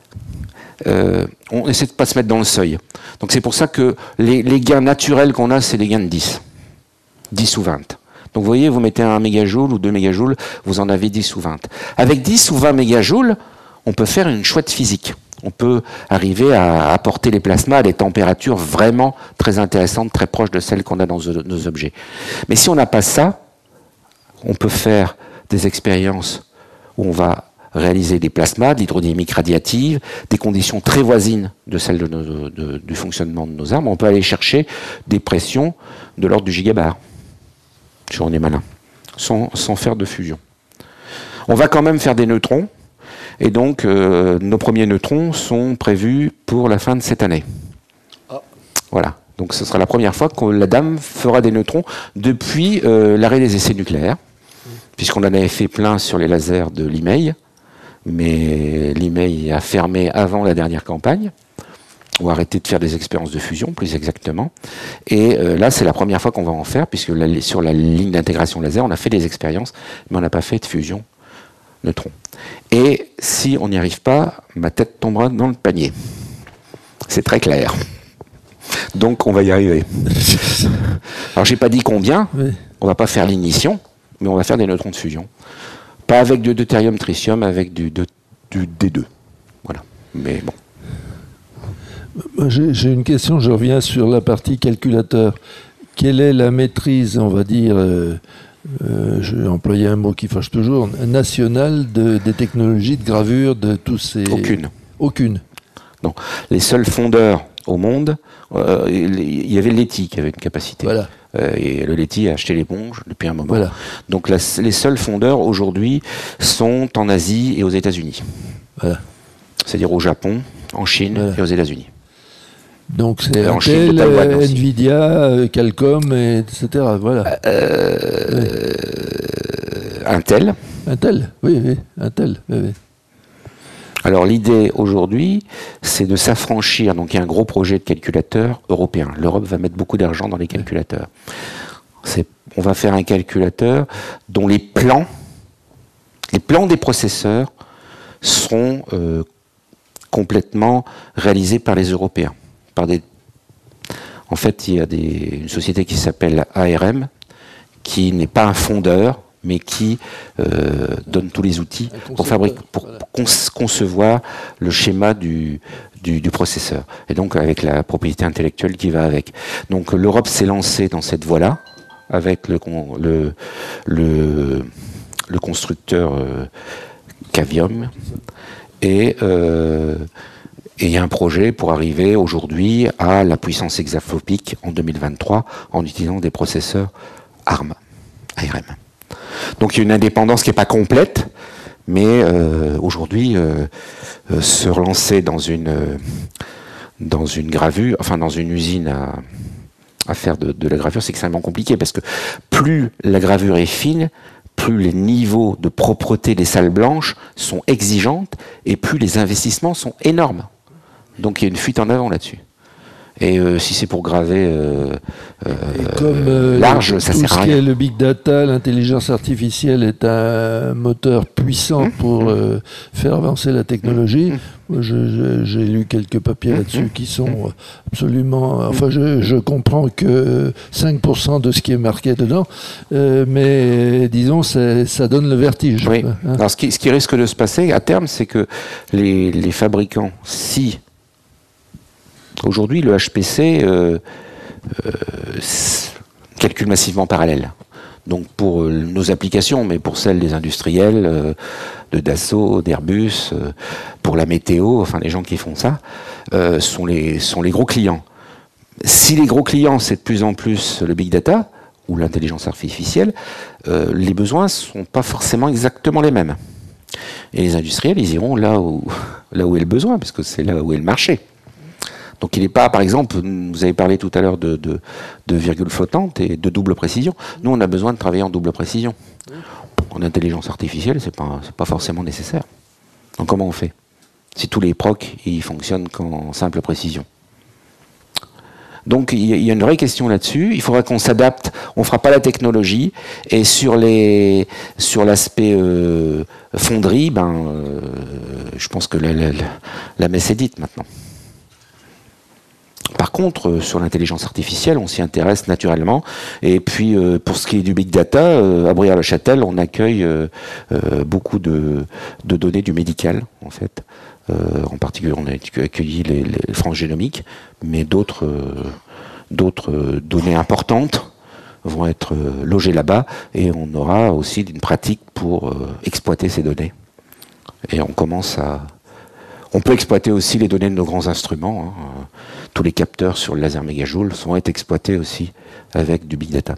euh, on essaie de ne pas se mettre dans le seuil. Donc c'est pour ça que les, les gains naturels qu'on a, c'est les gains de dix. dix ou vingt. Donc vous voyez, vous mettez un mégajoule ou deux mégajoules, vous en avez dix ou vingt. Avec dix ou vingt mégajoules, on peut faire une chouette physique. On peut arriver à apporter les plasmas à des températures vraiment très intéressantes, très proches de celles qu'on a dans nos objets. Mais si on n'a pas ça, on peut faire des expériences où on va réaliser des plasmas, de l'hydrodynamique radiative, des conditions très voisines de celles de nos, de, du fonctionnement de nos armes. On peut aller chercher des pressions de l'ordre du gigabar. On est malin, sans, sans faire de fusion. On va quand même faire des neutrons, et donc euh, nos premiers neutrons sont prévus pour la fin de cette année. Ah. Voilà, donc ce sera la première fois que la dame fera des neutrons depuis euh, l'arrêt des essais nucléaires, mmh. puisqu'on en avait fait plein sur les lasers de l'I M E I, mais l'I M E I a fermé avant la dernière campagne, ou arrêter de faire des expériences de fusion, plus exactement. Et euh, là, c'est la première fois qu'on va en faire, puisque la, sur la ligne d'intégration laser, on a fait des expériences, mais on n'a pas fait de fusion neutron. Et si on n'y arrive pas, ma tête tombera dans le panier. C'est très clair. Donc on va y arriver. Alors j'ai pas dit combien, oui. On va pas faire l'ignition, mais on va faire des neutrons de fusion. Pas avec du deutérium tritium, avec du, de, du D deux. Voilà. Mais bon. J'ai, j'ai une question, je reviens sur la partie calculateur. Quelle est la maîtrise, on va dire, euh, euh, je vais employer un mot qui fâche toujours, nationale de, des technologies de gravure de tous ces... Aucune. Aucune. Non. Les seuls fondeurs au monde, euh, il y avait le Leti qui avait une capacité. Voilà. Euh, et le Leti a acheté l'éponge depuis un moment. Voilà. Donc la, les seuls fondeurs aujourd'hui sont en Asie et aux États-Unis. Voilà. C'est-à-dire au Japon, en Chine voilà. et aux États-Unis. Donc c'est euh, Intel, euh, Nvidia, euh, Qualcomm, et, etc. Voilà. Euh, oui. Intel. Intel, oui, oui, Intel. Oui, oui. Alors l'idée aujourd'hui, c'est de s'affranchir. Donc il y a un gros projet de calculateur européen. L'Europe va mettre beaucoup d'argent dans les calculateurs. C'est, on va faire un calculateur dont les plans, les plans des processeurs seront euh, complètement réalisés par les Européens. Par des... En fait, il y a des... une société qui s'appelle A R M, qui n'est pas un fondeur, mais qui euh, donne tous les outils pour, fabriquer, pour voilà. concevoir le schéma du, du, du processeur. Et donc avec la propriété intellectuelle qui va avec. Donc l'Europe s'est lancée dans cette voie-là, avec le, le, le, le constructeur euh, Cavium. Et euh, il y a un projet pour arriver aujourd'hui à la puissance hexaflopique en deux mille vingt-trois en utilisant des processeurs A R M. A R M. Donc il y a une indépendance qui n'est pas complète, mais euh, aujourd'hui, euh, euh, se relancer dans une, euh, dans une gravure, enfin dans une usine à, à faire de, de la gravure, c'est extrêmement compliqué, parce que plus la gravure est fine, plus les niveaux de propreté des salles blanches sont exigeantes, et plus les investissements sont énormes. Donc il y a une fuite en avant là-dessus. Et euh, si c'est pour graver euh, euh, et comme, euh, large, ça sert à rien. Tout ce qui est le big data, l'intelligence artificielle est un moteur puissant mmh. pour euh, faire avancer la technologie. Mmh. Je, je, j'ai lu quelques papiers mmh. là-dessus qui sont absolument... Enfin, je, je comprends que cinq pour cent de ce qui est marqué dedans, euh, mais disons, c'est, ça donne le vertige. Oui. Hein. Alors, ce qui, ce qui risque de se passer à terme, c'est que les, les fabricants, si... Aujourd'hui, le H P C euh, euh, calcule massivement parallèle. Donc pour euh, nos applications, mais pour celles des industriels, euh, de Dassault, d'Airbus, euh, pour la météo, enfin les gens qui font ça, euh, sont les sont les gros clients. Si les gros clients, c'est de plus en plus le big data ou l'intelligence artificielle, euh, les besoins sont pas forcément exactement les mêmes. Et les industriels, ils iront là où là où est le besoin, parce que c'est là où est le marché. Donc il n'est pas, par exemple, vous avez parlé tout à l'heure de, de, de virgule flottante et de double précision. Nous, on a besoin de travailler en double précision. En intelligence artificielle, c'est pas, c'est pas forcément nécessaire. Donc comment on fait si tous les procs ils fonctionnent qu'en simple précision? Donc il y a une vraie question là-dessus. Il faudra qu'on s'adapte. On fera pas la technologie. Et sur les, sur l'aspect euh, fonderie, ben, euh, je pense que la, la, la messe est dite maintenant. Par contre, euh, sur l'intelligence artificielle, on s'y intéresse naturellement. Et puis, euh, pour ce qui est du big data, euh, à Briare-le-Châtel, on accueille euh, euh, beaucoup de, de données du médical, en fait. Euh, en particulier, on a accueilli les, les franges génomiques, mais d'autres, euh, d'autres euh, données importantes vont être euh, logées là-bas, et on aura aussi une pratique pour euh, exploiter ces données. Et on commence à... On peut exploiter aussi les données de nos grands instruments. Hein. Tous les capteurs sur le laser mégajoule vont être exploités aussi avec du big data.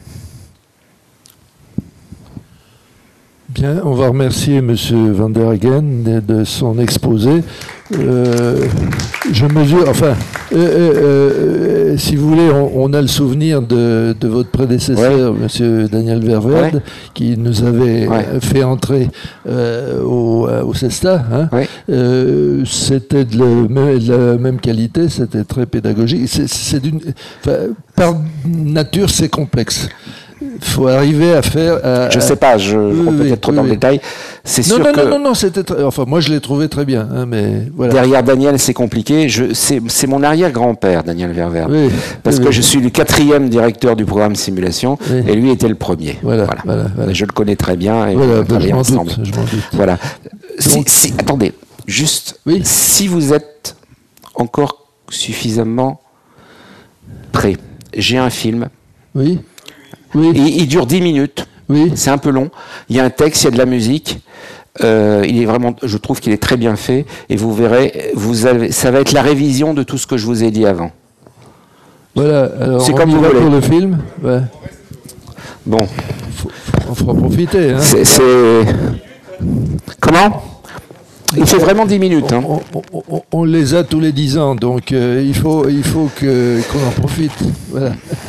Bien, on va remercier M. Van der Haegen de, de son exposé. Euh, je mesure, enfin, euh, euh, euh, si vous voulez, on, on a le souvenir de, de votre prédécesseur, ouais. M. Daniel Vervelde, ouais. qui nous avait ouais. fait entrer euh, au, au CESTA. Hein. Ouais. Euh, c'était de la, de la même qualité, c'était très pédagogique. C'est, c'est d'une, enfin, par nature, c'est complexe. faut arriver à faire. À, je sais pas, je oui, rentre oui, peut-être trop oui, dans oui. le détail. C'est non, sûr non, que non, non, non, c'était. Très, enfin, moi, je l'ai trouvé très bien, hein, mais voilà. derrière Daniel, c'est compliqué. Je, c'est, c'est mon arrière-grand-père, Daniel Verver, Oui, parce oui, que oui. je suis le quatrième directeur du programme Simulation, Oui. et lui était le premier. Voilà, voilà, voilà. Je le connais très bien et Voilà, on a ben, je travaillé m'en ensemble. doute, je m'en doute. Voilà. Si, Donc- si, attendez, juste, Oui. si vous êtes encore suffisamment prêt, j'ai un film. Oui, oui, Il, il dure dix minutes. oui. C'est un peu long. Il y a un texte, il y a de la musique. Euh, il est vraiment, je trouve qu'il est très bien fait. Et vous verrez, vous avez, ça va être la révision de tout ce que je vous ai dit avant. Voilà. Alors, C'est on comme y vous va voulez. pour le film. Ouais. Bon, Faut- on fera profiter. Hein. c'est, c'est... Comment? Il fait vraiment dix minutes. Hein. On, on- on- on les a tous les dix ans, donc euh, il faut, il faut que, qu'on en profite. Voilà.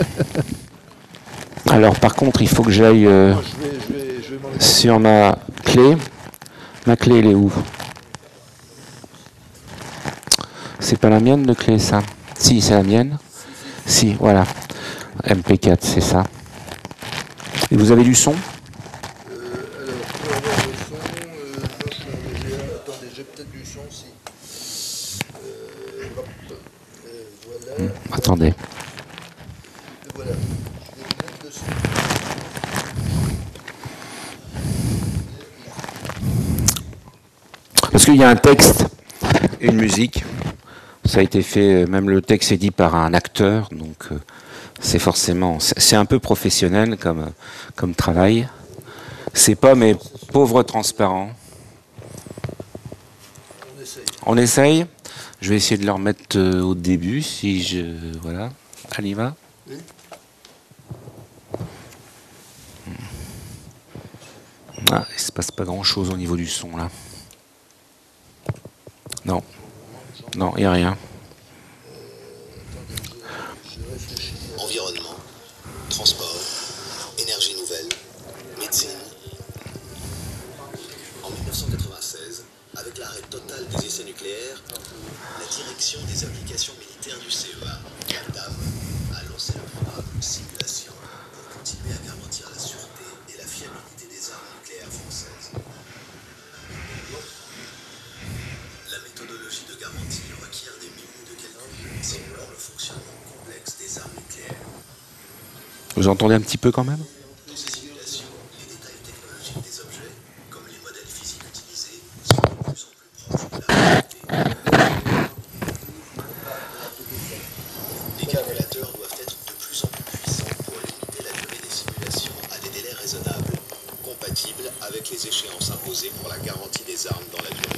Alors, par contre, il faut que j'aille euh, Je vais, je vais, je vais m'en- sur ma clé. Ma clé, elle est où? C'est pas la mienne de clé, ça? Si, c'est la mienne. Si, voilà. M P quatre, c'est ça. Et vous avez du son? Attendez, j'ai peut-être du son aussi. Hmm, Attendez. Voilà. Parce qu'il y a un texte et une musique. Ça a été fait, même le texte est dit par un acteur, donc euh, c'est forcément, c'est c'est un peu professionnel comme, comme travail. C'est pas mes pauvres transparents. On essaye. On essaye. Je vais essayer de le remettre euh, au début, si je... Voilà. Allez, va. Oui. Ah, il se passe pas grand-chose au niveau du son, là. Non. Non, il n'y a rien. Environnement, transport, énergie nouvelle, médecine. En mille neuf cent quatre-vingt-seize, avec l'arrêt total des essais nucléaires, la direction des applications militaires du C E A, la D A M, a lancé le programme Simulation pour continuer à garantir la sûreté et la fiabilité des armes nucléaires françaises. La méthodologie de garantie requiert des milliers de calculs simulant le fonctionnement complexe des armes nucléaires. Vous entendez un petit peu quand même? Dans ces simulations, les détails technologiques des objets, comme les modèles physiques utilisés, sont de plus en plus proches de la réalité. Les calculateurs doivent être de plus en plus puissants pour limiter la durée des simulations à des délais raisonnables, compatibles avec les échéances imposées pour la garantie des armes dans la durée.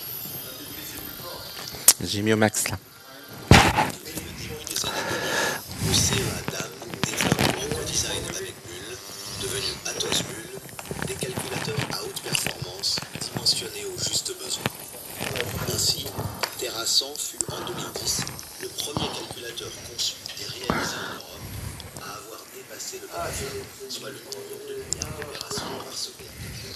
J'ai mis au max, là. Depuis le début des années deux mille, le C E A D A M développe EcoDesign avec Bull, devenu Atos Bull, des calculateurs à haute performance dimensionnés au juste besoin. Ainsi, Terra cent fut en deux mille dix le premier calculateur conçu et réalisé en Europe à avoir dépassé le plafond, soit le nombre de lumières d'opération par seconde.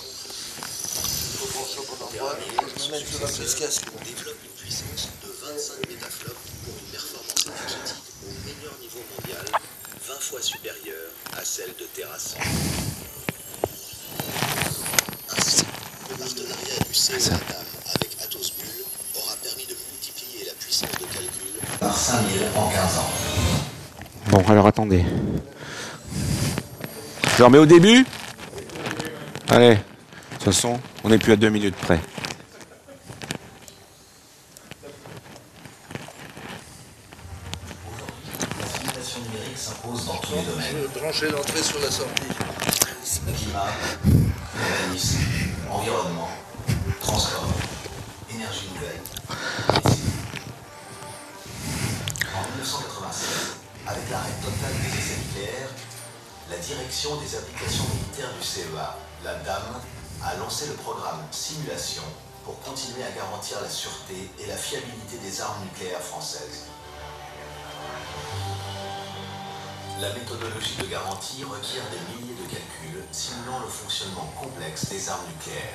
Terra mille, son successeur, développe une puissance de vingt-cinq métaflops pour une performance énergétique au meilleur niveau mondial, vingt fois supérieure à celle de Terra cent. Ainsi, le partenariat du C E A D A M avec Atos Bull aura permis de multiplier la puissance de calcul par cinq mille en quinze ans. Bon, alors attendez. Je le remets au début? Allez. De toute façon, on n'est plus à deux minutes près. La simulation numérique s'impose dans tous les domaines. Brancher l'entrée sur la sortie. Climat, urbanisme, environnement, transport, énergie nouvelle, médecine. En mille neuf cent quatre-vingt-seize, avec l'arrêt total des essais nucléaires, la direction des applications militaires du C E A, la D A M, a lancé le programme Simulation pour continuer à garantir la sûreté et la fiabilité des armes nucléaires françaises. La méthodologie de garantie requiert des milliers de calculs simulant le fonctionnement complexe des armes nucléaires.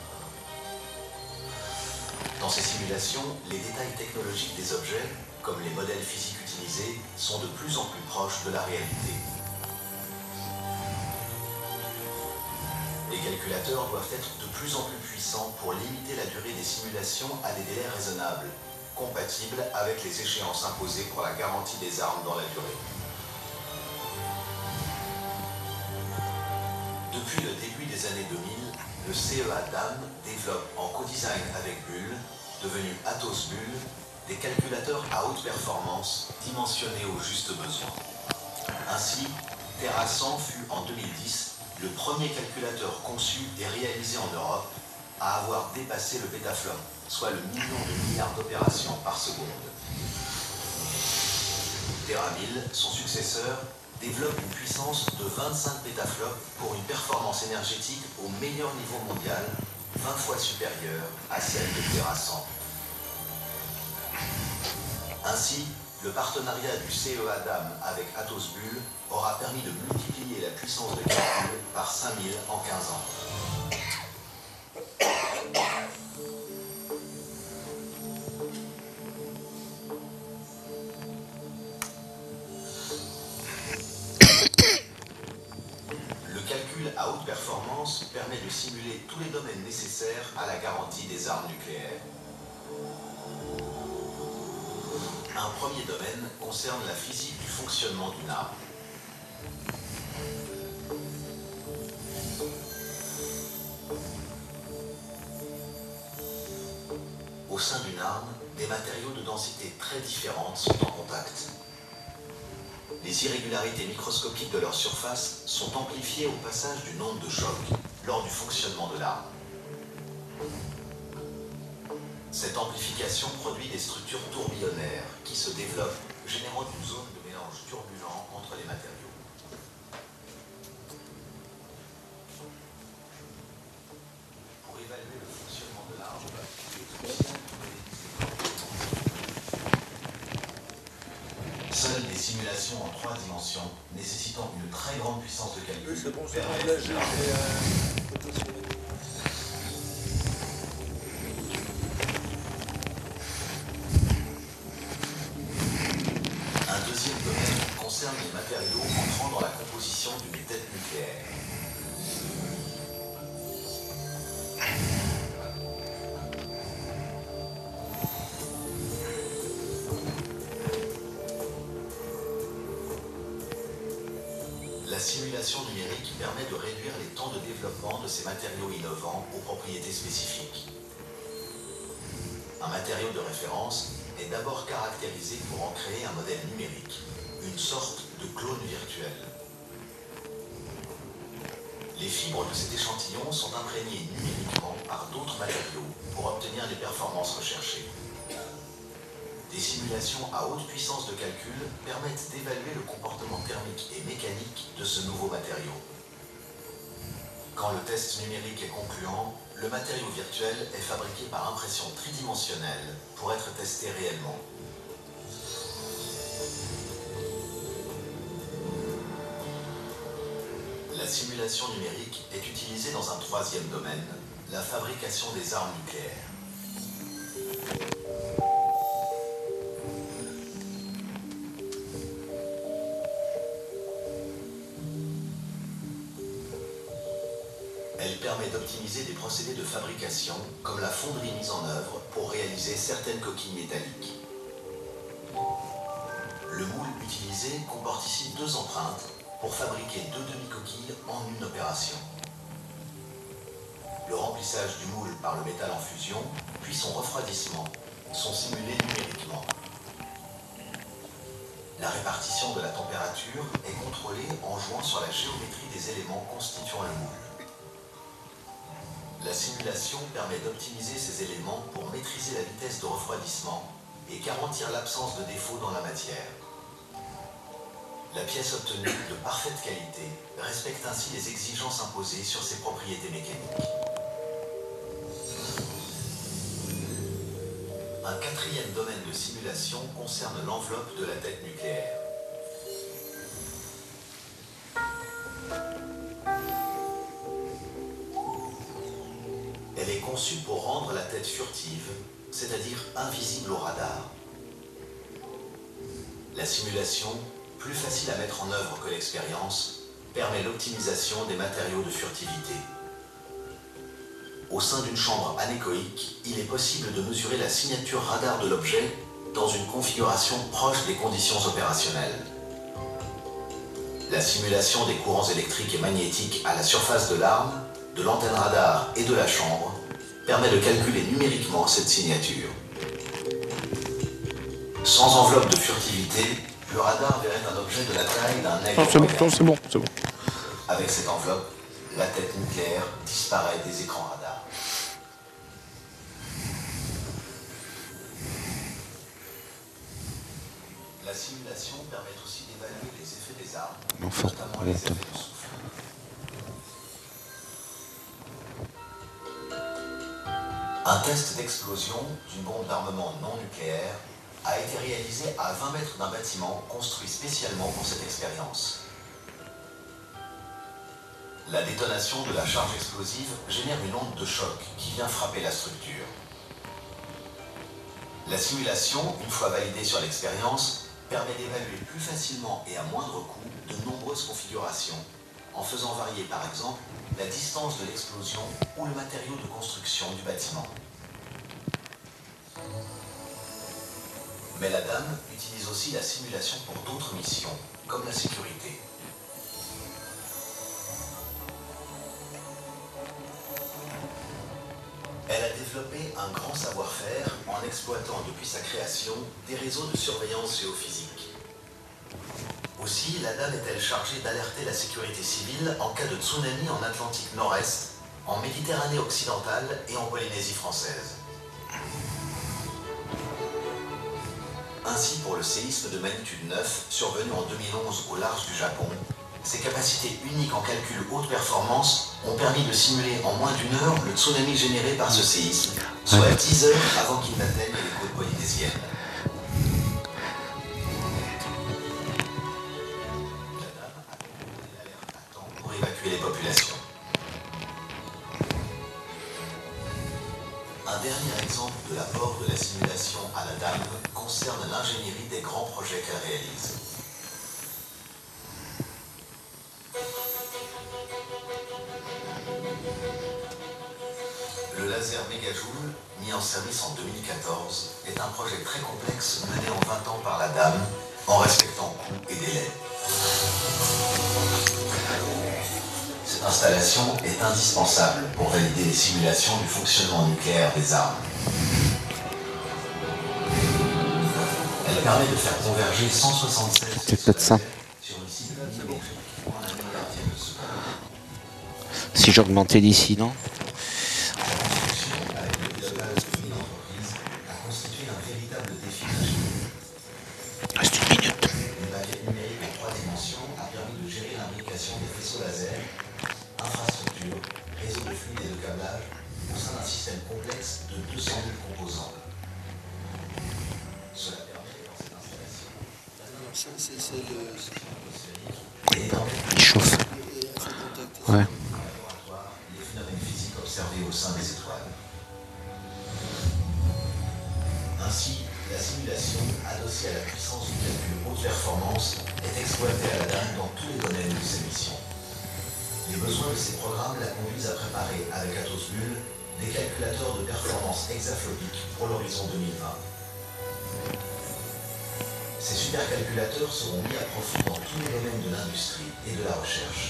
Dans ces simulations, les détails technologiques des objets, comme les modèles physiques utilisés, sont de plus en plus proches de la réalité. calculateurs doivent être de plus en plus puissants pour limiter la durée des simulations à des délais raisonnables, compatibles avec les échéances imposées pour la garantie des armes dans la durée. Depuis le début des années deux mille, le C E A D A M développe en co-design avec Bull, devenu Atos Bull, des calculateurs à haute performance dimensionnés au juste besoin. Ainsi, Terra cent fut en deux mille dix le premier calculateur conçu et réalisé en Europe à avoir dépassé le pétaflop, soit le million de milliards d'opérations par seconde. Terra mille, son successeur, développe une puissance de vingt-cinq pétaflops pour une performance énergétique au meilleur niveau mondial, vingt fois supérieure à celle de Terra cent. Ainsi, le partenariat du C E A D A M avec Atos Bull aura permis de multiplier la puissance de calcul par cinq mille en quinze ans. Le calcul à haute performance permet de simuler tous les domaines nécessaires à la garantie des armes nucléaires. Un premier domaine concerne la physique du fonctionnement d'une arme. Au sein d'une arme, des matériaux de densité très différentes sont en contact. Les irrégularités microscopiques de leur surface sont amplifiées au passage d'une onde de choc lors du fonctionnement de l'arme. Cette amplification produit des structures tourbillonnaires qui se développent, générant une zone de mélange turbulent entre les matériaux. Pour évaluer le fonctionnement de l'arme, seules des simulations en trois dimensions nécessitant une très grande puissance de calcul Oui, bon, permettent de concerne les matériaux entrant dans la composition d'une tête nucléaire. La simulation numérique permet de réduire les temps de développement de ces matériaux innovants aux propriétés spécifiques. Un matériau de référence est d'abord caractérisé pour en créer un modèle numérique, une sorte de clone virtuel. Les fibres de cet échantillon sont imprégnées numériquement par d'autres matériaux pour obtenir les performances recherchées. Des simulations à haute puissance de calcul permettent d'évaluer le comportement thermique et mécanique de ce nouveau matériau. Quand le test numérique est concluant, le matériau virtuel est fabriqué par impression tridimensionnelle pour être testé réellement. La simulation numérique est utilisée dans un troisième domaine, la fabrication des armes nucléaires. Elle permet d'optimiser des procédés de fabrication, comme la fonderie mise en œuvre pour réaliser certaines coquilles métalliques. Le moule utilisé comporte ici deux empreintes pour fabriquer deux demi-coquilles en une opération. Le remplissage du moule par le métal en fusion, puis son refroidissement, sont simulés numériquement. La répartition de la température est contrôlée en jouant sur la géométrie des éléments constituant le moule. La simulation permet d'optimiser ces éléments pour maîtriser la vitesse de refroidissement et garantir l'absence de défauts dans la matière. La pièce obtenue de parfaite qualité respecte ainsi les exigences imposées sur ses propriétés mécaniques. Un quatrième domaine de simulation concerne l'enveloppe de la tête nucléaire. Elle est conçue pour rendre la tête furtive, c'est-à-dire invisible au radar. La simulation, plus facile à mettre en œuvre que l'expérience, permet l'optimisation des matériaux de furtivité. au sein d'une chambre anéchoïque, il est possible de mesurer la signature radar de l'objet dans une configuration proche des conditions opérationnelles. La simulation des courants électriques et magnétiques à la surface de l'arme, de l'antenne radar et de la chambre permet de calculer numériquement cette signature. Sans enveloppe de furtivité, le radar verrait un objet de la taille d'un aigle. Non, c'est bon, c'est bon, c'est bon. Avec cette enveloppe, la tête nucléaire disparaît des écrans radars. La simulation permet aussi d'évaluer les effets des armes, Enfin, notamment les effets de souffle. Un test d'explosion d'une bombe d'armement non nucléaire a été réalisé à vingt mètres d'un bâtiment construit spécialement pour cette expérience. La détonation de la charge explosive génère une onde de choc qui vient frapper la structure. La simulation, une fois validée sur l'expérience, permet d'évaluer plus facilement et à moindre coût de nombreuses configurations, en faisant varier par exemple la distance de l'explosion ou le matériau de construction du bâtiment. Mais la dame utilise aussi la simulation pour d'autres missions, comme la sécurité. Elle a développé un grand savoir-faire en exploitant depuis sa création des réseaux de surveillance géophysique. Aussi, la dame est-elle chargée d'alerter la sécurité civile en cas de tsunami en Atlantique Nord-Est, en Méditerranée occidentale et en Polynésie française. Ainsi, pour le séisme de magnitude neuf, survenu en deux mille onze au large du Japon, ses capacités uniques en calcul haute performance ont permis de simuler en moins d'une heure le tsunami généré par ce séisme, soit dix heures avant qu'il n'atteigne les côtes polynésiennes. La dame a composé l'alerte à temps pour évacuer les populations. Un dernier exemple de l'apport de la simulation à la dame concerne l'ingénierie des grands projets qu'elle réalise. Le laser Mégajoule, mis en service en deux mille quatorze, est un projet très complexe mené en vingt ans par la dame, en respectant coûts et délais. Cette installation est indispensable pour valider les simulations du fonctionnement nucléaire des armes. Elle permet de faire converger cent soixante-seize C'est peut-être ça. sur une cible numérique en un milliardième de seconde. Si j'augmentais d'ici, non? Avec le pilotage de mille entreprises a constitué un véritable défi d'ingénierie. Reste une minute. Une maquette numérique en trois dimensions a permis de gérer l'imbrication des faisceaux laser, infrastructures, réseaux de fluide et de câblage au sein d'un système complexe de deux cent mille composants. Cela permet dans cette installation Ça, c'est c'est le. Il chauffe. Ouais. laboratoire les phénomènes physiques observés au sein des étoiles. Ainsi, la simulation, adossée à la puissance du calcul haute performance, est exploitée à la dame dans tous les domaines de ses missions. Les besoins de ces programmes la conduisent à préparer avec Atos Bull des calculateurs de performance hexaflopique pour l'horizon deux mille vingt. Ces supercalculateurs seront mis à profit dans tous les domaines de l'industrie et de la recherche.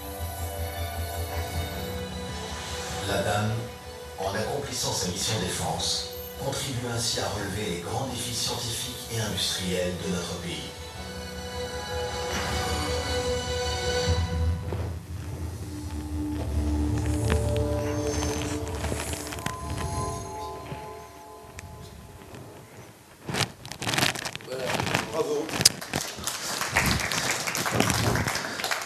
La dame, en accomplissant sa mission défense, contribue ainsi à relever les grands défis scientifiques et industriels de notre pays. Voilà, bravo.